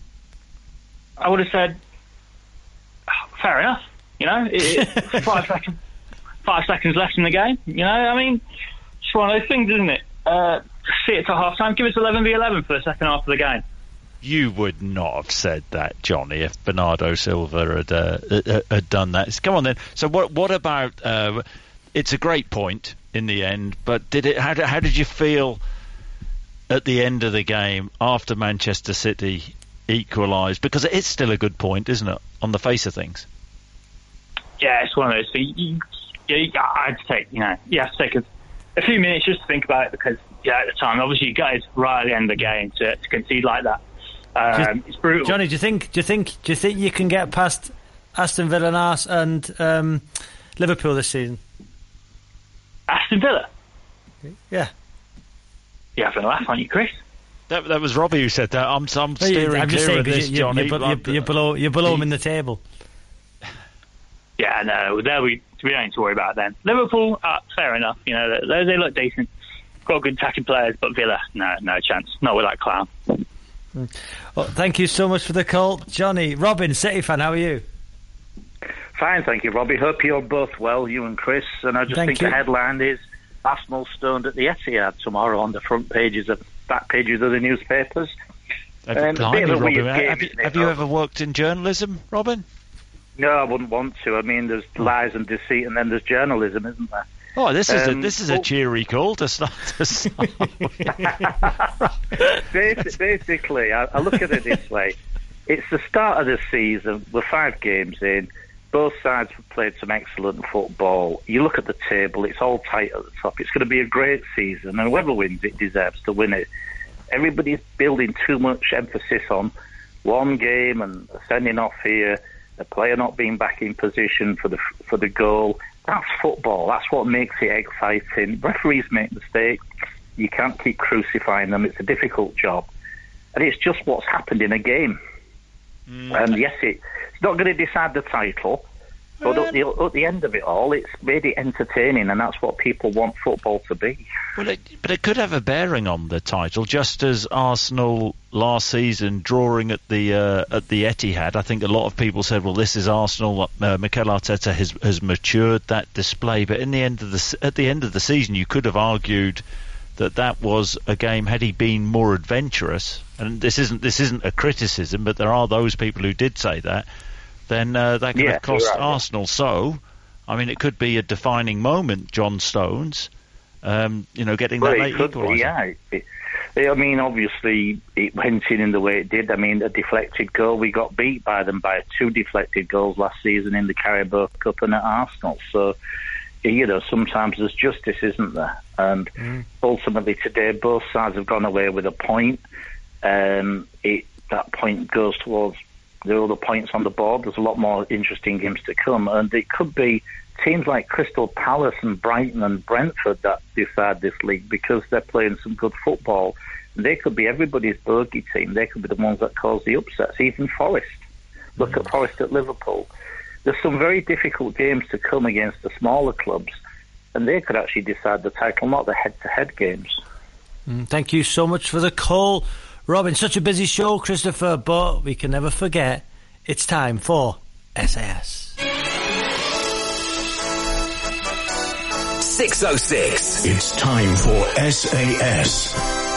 I would have said, "Oh, fair enough. You know, it, it, five seconds, five seconds left in the game. You know, I mean, it's one of those things, isn't it? Uh, see it till half time. Give us eleven v eleven for the second half of the game. You would not have said that, Johnny, if Bernardo Silva had uh, had, had done that. Come on then. So what what about? Uh, it's a great point in the end, but did it? How did, how did you feel at the end of the game after Manchester City equalised? Because it's still a good point, isn't it, on the face of things? Yeah, it's one of those things. You, you, you, I had to take, you know, you have to take a, a few minutes just to think about it because, yeah, at the time, obviously, you guys right at the end of the game to, to concede like that. Um, it's brutal. Johnny, do you think? Do you think? Do you think you can get past Aston Villa and, Ars- and um, Liverpool this season? Aston Villa. Yeah. You're having a laugh, aren't you, Chris? That, that was Robbie who said that. I'm, I'm No, you- steering I'm just clear saying of 'cause this, you, Johnny. You're, you're, you're below. You're below them in the table. Yeah, no, they'll be, we don't need to worry about them. Liverpool, uh, fair enough. You know, they, they look decent. Got good attacking players, but Villa, no, no chance. Not with that clown. Well, thank you so much for the call, Johnny. Robin, City fan, how are you? Fine, thank you, Robbie. Hope you're both well, you and Chris. And I just Thank think you. the headline is Arsenal stoned at the Etihad tomorrow on the front pages of back pages of the newspapers. Have, Um, blimey, bit of a Robin, weird game, have, you, isn't it, have you though? ever worked in journalism, Robin? No, I wouldn't want to. I mean, there's lies and deceit, and then there's journalism, isn't there? Oh, this is Um, a this is a well- cheery call to start. To start with. Basi- Basically, I, I look at it this way. It's the start of the season. We're five games in. Both sides have played some excellent football. You look at the table, it's all tight at the top. It's going to be a great season, and whoever wins it deserves to win it. Everybody's building too much emphasis on one game and sending off here, a player not being back in position for the for the goal. That's football. That's what makes it exciting. Referees make mistakes. You can't keep crucifying them. It's a difficult job. And it's just what's happened in a game. Mm. And yes, it, it's not going to decide the title, but at the, at the end of it all, it's made it entertaining, and that's what people want football to be. Well, it, but it could have a bearing on the title, just as Arsenal last season drawing at the uh, at the Etihad. I think a lot of people said, "Well, this is Arsenal." Uh, Mikel Arteta has has matured that display, but in the end of the at the end of the season, you could have argued that that was a game had he been more adventurous. And this isn't this isn't a criticism, but there are those people who did say that. Then uh, that could Yeah, have cost you're right. Arsenal. So, I mean, it could be a defining moment, John Stones. Um, you know, getting Well, that it late could be, equaliser. yeah. It, it, I mean, obviously, it went in in the way it did. I mean, a deflected goal. We got beat by them by two deflected goals last season in the Carabao Cup and at Arsenal. So, you know, sometimes there's justice, isn't there? And Mm. ultimately today, both sides have gone away with a point. Um, it, that point goes towards the other points on the board. There's a lot more interesting games to come, and it could be teams like Crystal Palace and Brighton and Brentford that decide this league because they're playing some good football. And they could be everybody's bogey team. They could be the ones that cause the upsets, even Forest. Look at Forest at Liverpool. There's some very difficult games to come against the smaller clubs, and they could actually decide the title, not the head-to-head games. Mm, thank you so much for the call, Robin. Such a busy show, Christopher, but we can never forget it's time for S A S. six oh six. It's time for S A S.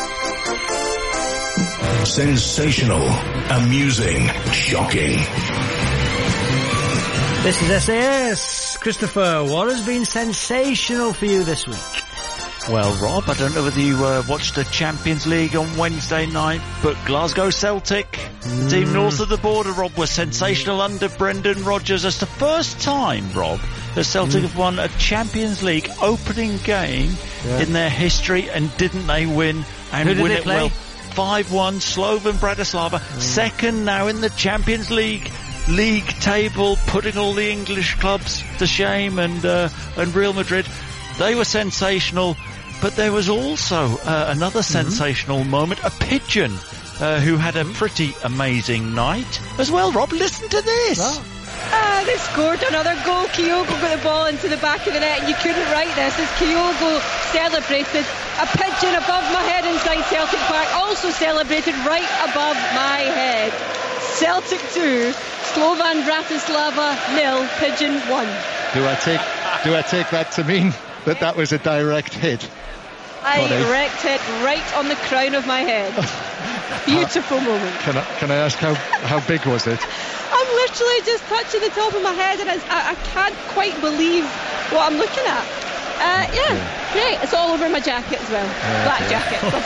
Sensational, amusing, shocking. This is S A S. Christopher, what has been sensational for you this week? Well, Rob, I don't know whether you uh, watched the Champions League on Wednesday night, but Glasgow Celtic, the team north of the border, Rob, was sensational under Brendan Rodgers. It's the first time, Rob, that Celtic mm. have won a Champions League opening game yeah. in their history, and didn't they win and Who did win they it play? well? five one, Slovan Bratislava, mm. second now in the Champions League league table, putting all the English clubs to shame, and uh, and Real Madrid. They were sensational, but there was also uh, another mm-hmm. sensational moment, a pigeon uh, who had a pretty amazing night as well. Rob, listen to this. Oh, Ah, they scored another goal. Kyogo got the ball into the back of the net, and you couldn't write this as Kyogo celebrated. A pigeon above my head inside Celtic Park, also celebrated right above my head. Celtic two, Slovan Bratislava nil, Pigeon one. Do I take do I take that to mean that that was a direct hit? A direct hit right on the crown of my head. Beautiful moment. Can I can I ask how how big was it? I'm literally just touching the top of my head, and it's, I, I can't quite believe what I'm looking at. Uh, yeah, great. It's all over my jacket as well. Yeah, Black okay.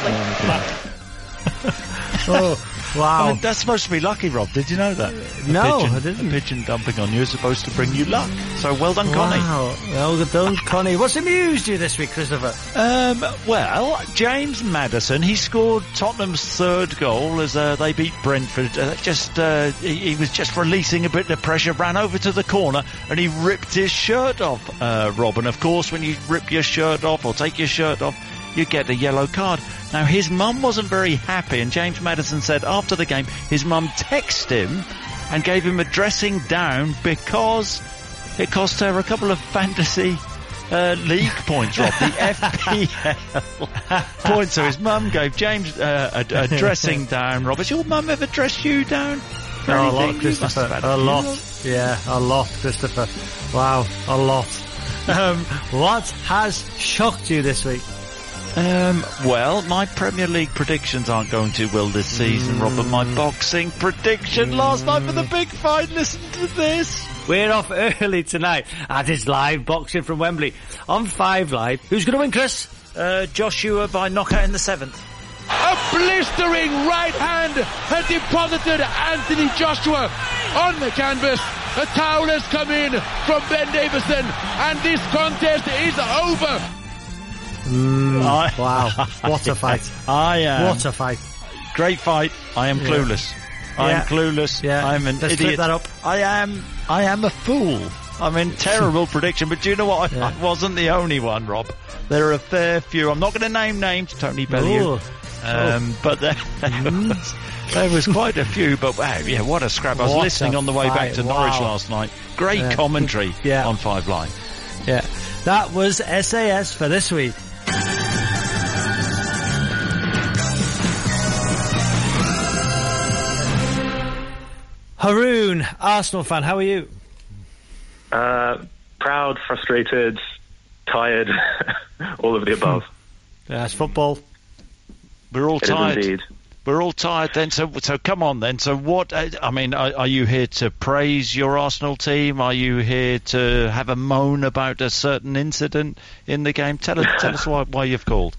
jacket, lovely. Oh, wow. I mean, that's supposed to be lucky, Rob. Did you know that? A no, pigeon, I didn't. A pigeon dumping on you is supposed to bring you luck. So well done, Connie. Wow, well done, Connie. What's amused you this week, Christopher? Um, well, James Maddison, he scored Tottenham's third goal as uh, they beat Brentford. Uh, just uh, he, he was just releasing a bit of pressure, ran over to the corner, and he ripped his shirt off, uh, Rob. And of course, when you rip your shirt off or take your shirt off, you get a yellow card. Now, his mum wasn't very happy, and James Maddison said after the game his mum texted him and gave him a dressing down because it cost her a couple of fantasy uh, league points, Rob, the F P L points. So his mum gave James uh, a, a dressing down. Rob, has your mum ever dressed you down? Oh, a lot, Christopher. A lot. Yeah, a lot, Christopher. Wow, a lot. Um, what has shocked you this week? Um, well, my Premier League predictions aren't going too well this season, mm. Rob, but my boxing prediction mm. last night for the big fight, listen to this. We're off early tonight at his live boxing from Wembley on Five Live. Who's going to win, Chris? Uh, Joshua by knockout in the seventh. A blistering right hand has deposited Anthony Joshua on the canvas. A towel has come in from Ben Davison, and this contest is over. Mm, I, wow, what a fight. I am. What a fight. Great fight. I am yeah. clueless. I yeah. am clueless. Yeah. I'm an Let's idiot. Flip that up. I am, I am a fool. I mean, terrible prediction, but do you know what? I, yeah. I wasn't the only one, Rob. There are a fair few. I'm not going to name names, Tony Bellew. Um, oh. But there, there, was, there was quite a few, but wow, yeah, what a scrap. I was what listening on the way fight. back to wow. Norwich last night. Great yeah. commentary yeah. on Five Live. Yeah. That was S A S for this week. Haroon, Arsenal fan, how are you? Uh, proud, frustrated, tired, all of the above. Yeah, it's football. We're all it tired. Is indeed. We're all tired then, so so come on then. So what, I mean, are, are you here to praise your Arsenal team? Are you here to have a moan about a certain incident in the game? Tell us tell us why, why you've called.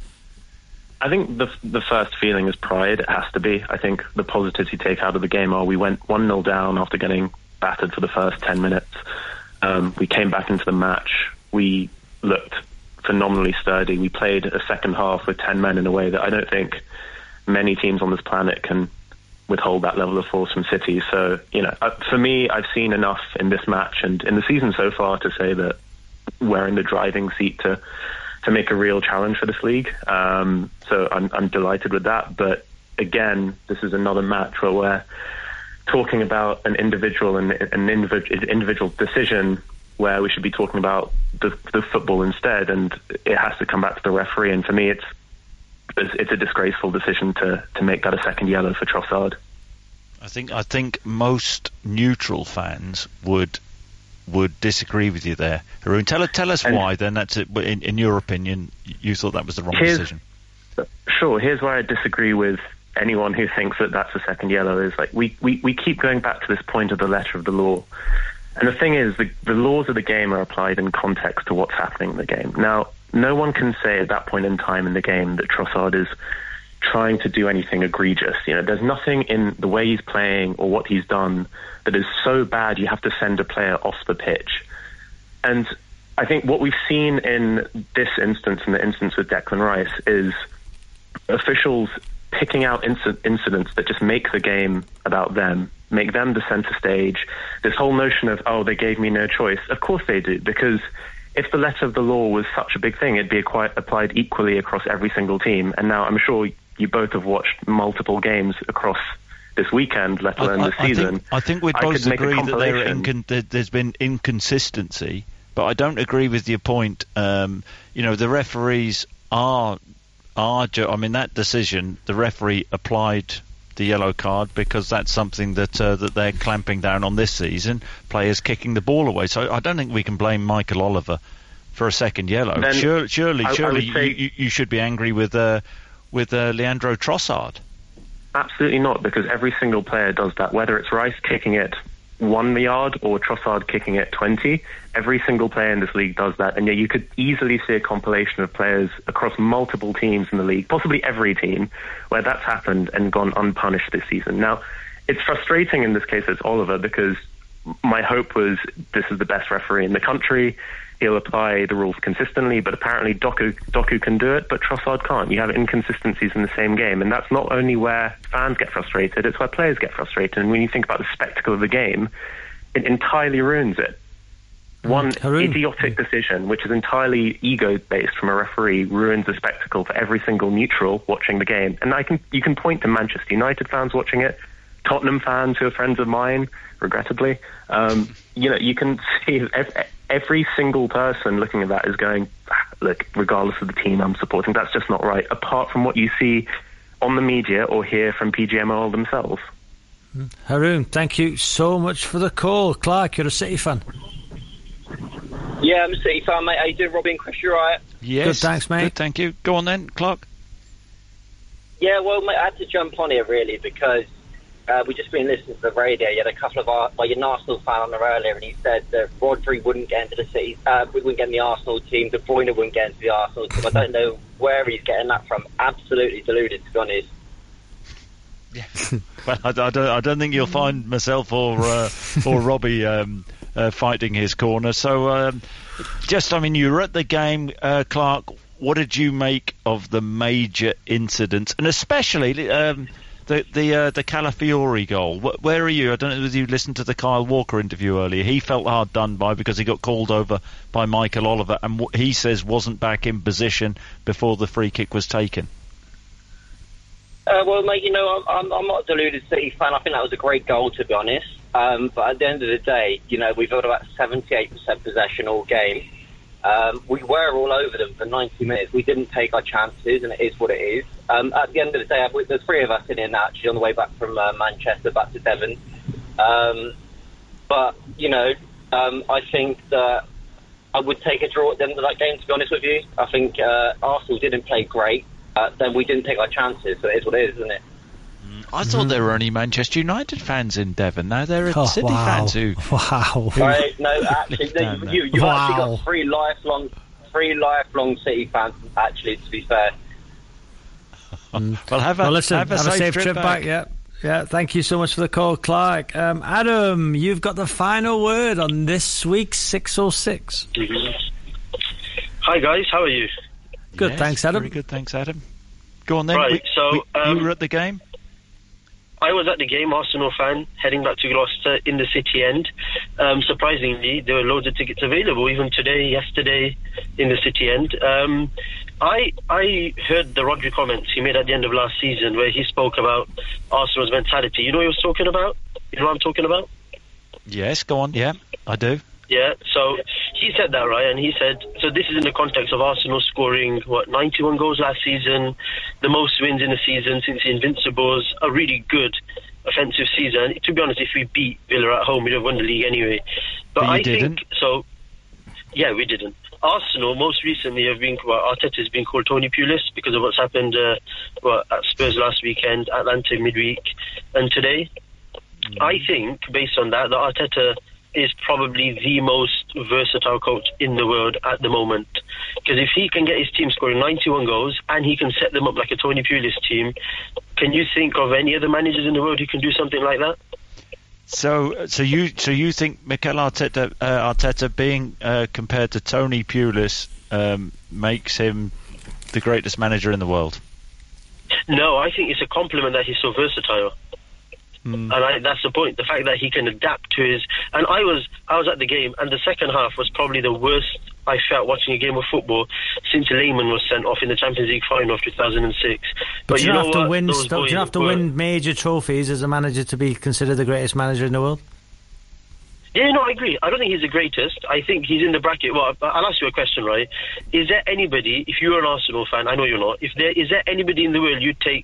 I think the the first feeling is pride. It has to be. I think the positives you take out of the game are we went one nil down after getting battered for the first ten minutes. Um, we came back into the match. We looked phenomenally sturdy. We played a second half with ten men in a way that I don't think many teams on this planet can withhold that level of force from City. So, you know, uh, for me, I've seen enough in this match and in the season so far to say that we're in the driving seat to to make a real challenge for this league. Um, so I'm, I'm delighted with that. But again, this is another match where we're talking about an individual and an individual decision where we should be talking about the, the football instead. And it has to come back to the referee. And for me, it's it's a disgraceful decision to, to make that a second yellow for Trossard. I think I think most neutral fans would would disagree with you there. Haroon, tell, tell us and why then. That's it. In, in your opinion, you thought that was the wrong decision. Sure. Here's why I disagree with anyone who thinks that that's a second yellow. Is like we, we, we keep going back to this point of the letter of the law. And the thing is, the, the laws of the game are applied in context to what's happening in the game. Now, no one can say at that point in time in the game that Trossard is trying to do anything egregious. You know, there's nothing in the way he's playing or what he's done that is so bad you have to send a player off the pitch. And I think what we've seen in this instance, in the instance with Declan Rice, is officials picking out inc- incidents that just make the game about them, make them the center stage. This whole notion of, oh, they gave me no choice. Of course they do, because if the letter of the law was such a big thing, it'd be quite applied equally across every single team. And now I'm sure you both have watched multiple games across this weekend, let alone I, this I season. Think, I think we'd I both could make a agree that there are compilation. incon- that there's been inconsistency, but I don't agree with your point. Um, you know, the referees are are. Ju- I mean, that decision, the referee applied the yellow card because that's something that uh, that they're clamping down on this season. Players kicking the ball away, so I don't think we can blame Michael Oliver for a second yellow. Then Surely, surely, I- I surely, would you, say- you, you should be angry with uh, with uh, Leandro Trossard. Absolutely not, because every single player does that, whether it's Rice kicking it one yard or Trossard kicking it twenty. Every single player in this league does that, and yet you could easily see a compilation of players across multiple teams in the league, possibly every team, where that's happened and gone unpunished this season. Now, it's frustrating in this case it's Oliver, because my hope was this is the best referee in the country. He'll apply the rules consistently, but apparently Doku, Doku can do it, but Trossard can't. You have inconsistencies in the same game, and that's not only where fans get frustrated, it's where players get frustrated. And when you think about the spectacle of the game, it entirely ruins it. One Haroon. idiotic decision, which is entirely ego-based from a referee, ruins the spectacle for every single neutral watching the game. And I can you can point to Manchester United fans watching it, Tottenham fans who are friends of mine, regrettably. Um, you know, you can see every, every single person looking at that is going, "Ah, look, regardless of the team I'm supporting, that's just not right," apart from what you see on the media or hear from P G M O L themselves. Haroon, thank you so much for the call. Clark, you're a City fan. Yeah, I'm a City fan, mate. How you doing, Robin? Chris, you alright? Yes. Good, thanks, mate. Good, thank you. Go on then, Clark. Yeah, well, mate, I had to jump on here, really, because uh, we've just been listening to the radio. You had a couple of, our, well, you're an Arsenal fan on there earlier, and he said that Rodri wouldn't get into the City, uh, wouldn't get in the Arsenal team, De Bruyne wouldn't get into the Arsenal team. I don't know where he's getting that from. Absolutely deluded, to be honest. Well, I, I don't. I don't think you'll find myself or uh, or Robbie um, uh, fighting his corner. So, um, just, I mean, you were at the game, uh, Clark. What did you make of the major incidents, and especially um, the the uh, the Calafiori goal? Wh- where are you? I don't know whether you listened to the Kyle Walker interview earlier. He felt hard done by because he got called over by Michael Oliver, and what he says wasn't back in position before the free kick was taken. Uh, well, mate, you know, I'm, I'm, I'm not a deluded City fan. I think that was a great goal, to be honest. Um, but at the end of the day, you know, we've got about seventy-eight percent possession all game. Um, we were all over them for ninety minutes. We didn't take our chances, and it is what it is. Um, at the end of the day, I've, there's three of us in here now, actually, on the way back from uh, Manchester back to Devon. Um, but, you know, um, I think that I would take a draw at the end of that game, to be honest with you. I think uh, Arsenal didn't play great. Uh, then we didn't take our chances, so it is what it is, isn't it? I thought there were only Manchester United fans in Devon. Now there are Oh, City wow. fans who. Wow. Right, no, actually, Down no, there. you, you've Wow. actually got three lifelong, three lifelong City fans, actually, to be fair. Well, have a Well, listen, have a safe, trip, back. Yeah, yeah. Thank you so much for the call, Clark. Um, Adam, you've got the final word on this week's six oh six. Hi guys, how are you? Good, Yes, thanks, Adam. Very good, thanks, Adam. Go on then. Right, We- so, we- um, you were at the game. I was at the game, Arsenal fan, heading back to Gloucester in the city end. Um, surprisingly, there were loads of tickets available, even today, yesterday, in the city end. Um, I I heard the Rodri comments he made at the end of last season, where he spoke about Arsenal's mentality. You know what he was talking about? You know what I'm talking about? Yes, go on. Yeah, I do. Yeah, so he said that, right? And he said, so this is in the context of Arsenal scoring, what, ninety-one goals last season, the most wins in the season since the Invincibles, a really good offensive season. To be honest, if we beat Villa at home, we'd have won the league anyway. But, But you I didn't. think, so, yeah, we didn't. Arsenal most recently have been, well, Arteta has been called Tony Pulis because of what's happened uh, well, at Spurs last weekend, Atlanta midweek, and today. Mm. I think, based on that, that Arteta is probably the most versatile coach in the world at the moment. Because if he can get his team scoring ninety-one goals and he can set them up like a Tony Pulis team, can you think of any other managers in the world who can do something like that? So, so you, so you think Mikel Arteta, uh, Arteta being uh, compared to Tony Pulis um, makes him the greatest manager in the world? No, I think it's a compliment that he's so versatile. Mm. And I, that's the point. The fact that he can adapt to his. And I was, I was at the game, and the second half was probably the worst I felt watching a game of football since Lehmann was sent off in the Champions League final of two thousand six. But, but you you know have to what? win. Those St- do you have to were, win major trophies as a manager to be considered the greatest manager in the world? Yeah, no, I agree. I don't think he's the greatest. I think he's in the bracket. Well, I'll ask you a question, right? Is there anybody, if you're an Arsenal fan, I know you're not, if there is there anybody in the world you'd take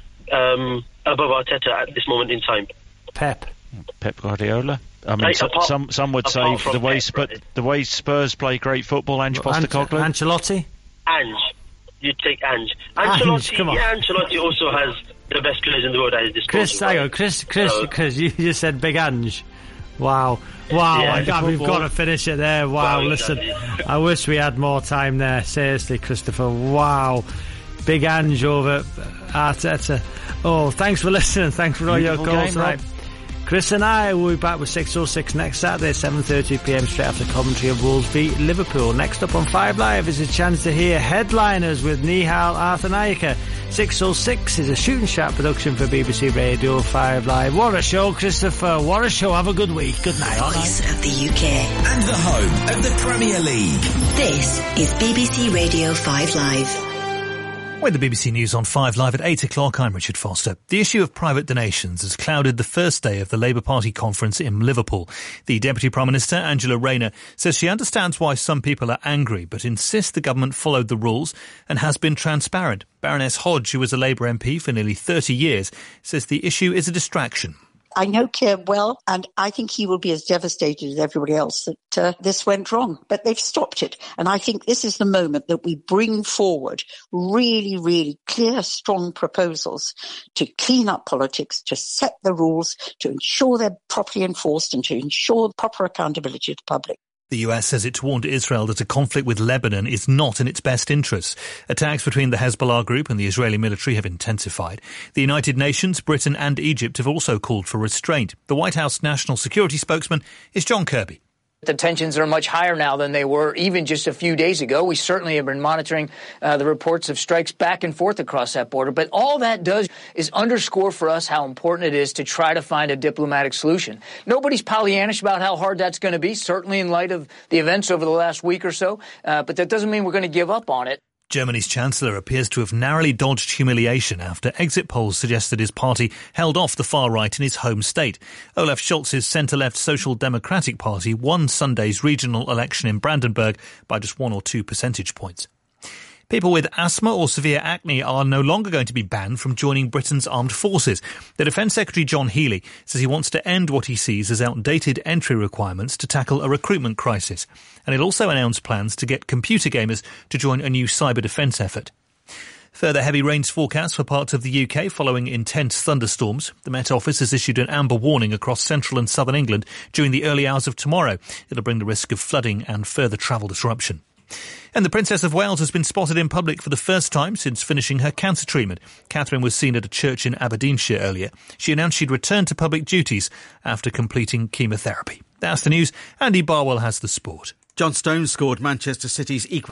um, above Arteta at this moment in time? Pep. Pep Guardiola. I mean, Like, so, apart- some some would say apart the from way Pep, Sp- right? the way Spurs play great football, Ange An- Postecoglou. Ancelotti. Ange. You'd take Ange. Ange, Ancelotti, come on. yeah, Ancelotti also has the best players in the world at his disposal. Chris, hang on, Chris, Chris, So- Chris, you just said Big Ange. Wow. Wow, Yeah, I, the I, we've football. got to finish it there. Wow, Wow, listen, exactly. I wish we had more time there. Seriously, Christopher, wow. Big Ange over Arteta. Oh, thanks for listening. Thanks for all your Beautiful calls game, tonight. Chris and I will be back with six oh six next Saturday, seven thirty p m straight after commentary of Wolves beat Liverpool. Next up on Five Live is a chance to hear Headliners with Nihal Arthanaika. six oh six is a Shoot and Shout production for B B C Radio five Live. What a show, Christopher. What a show. Have a good week. Good night. Voice of the U K. And the home of the Premier League. This is B B C Radio five Live. With the B B C News on five Live at eight o'clock, I'm Richard Foster. The issue of private donations has clouded the first day of the Labour Party conference in Liverpool. The Deputy Prime Minister, Angela Rayner, says she understands why some people are angry, but insists the government followed the rules and has been transparent. Baroness Hodge, who was a Labour M P for nearly thirty years, says the issue is a distraction. I know Keir well, and I think he will be as devastated as everybody else that uh, this went wrong. But they've stopped it. And I think this is the moment that we bring forward really, really clear, strong proposals to clean up politics, to set the rules, to ensure they're properly enforced and to ensure proper accountability to the public. The U S says it's warned Israel that a conflict with Lebanon is not in its best interests. Attacks between the Hezbollah group and the Israeli military have intensified. The United Nations, Britain and Egypt have also called for restraint. The White House national security spokesman is John Kirby. The tensions are much higher now than they were even just a few days ago. We certainly have been monitoring uh, the reports of strikes back and forth across that border. But all that does is underscore for us how important it is to try to find a diplomatic solution. Nobody's Pollyannish about how hard that's going to be, certainly in light of the events over the last week or so. Uh, but that doesn't mean we're going to give up on it. Germany's Chancellor appears to have narrowly dodged humiliation after exit polls suggested his party held off the far right in his home state. Olaf Scholz's centre-left Social Democratic Party won Sunday's regional election in Brandenburg by just one or two percentage points. People with asthma or severe acne are no longer going to be banned from joining Britain's armed forces. The Defence Secretary John Healey says he wants to end what he sees as outdated entry requirements to tackle a recruitment crisis. And he'll also announce plans to get computer gamers to join a new cyber defence effort. Further heavy rains forecast for parts of the U K following intense thunderstorms. The Met Office has issued an amber warning across central and southern England during the early hours of tomorrow. It'll bring the risk of flooding and further travel disruption. And the Princess of Wales has been spotted in public for the first time since finishing her cancer treatment. Catherine was seen at a church in Aberdeenshire earlier. She announced she'd returned to public duties after completing chemotherapy. That's the news. Andy Barwell has the sport. John Stones scored Manchester City's equal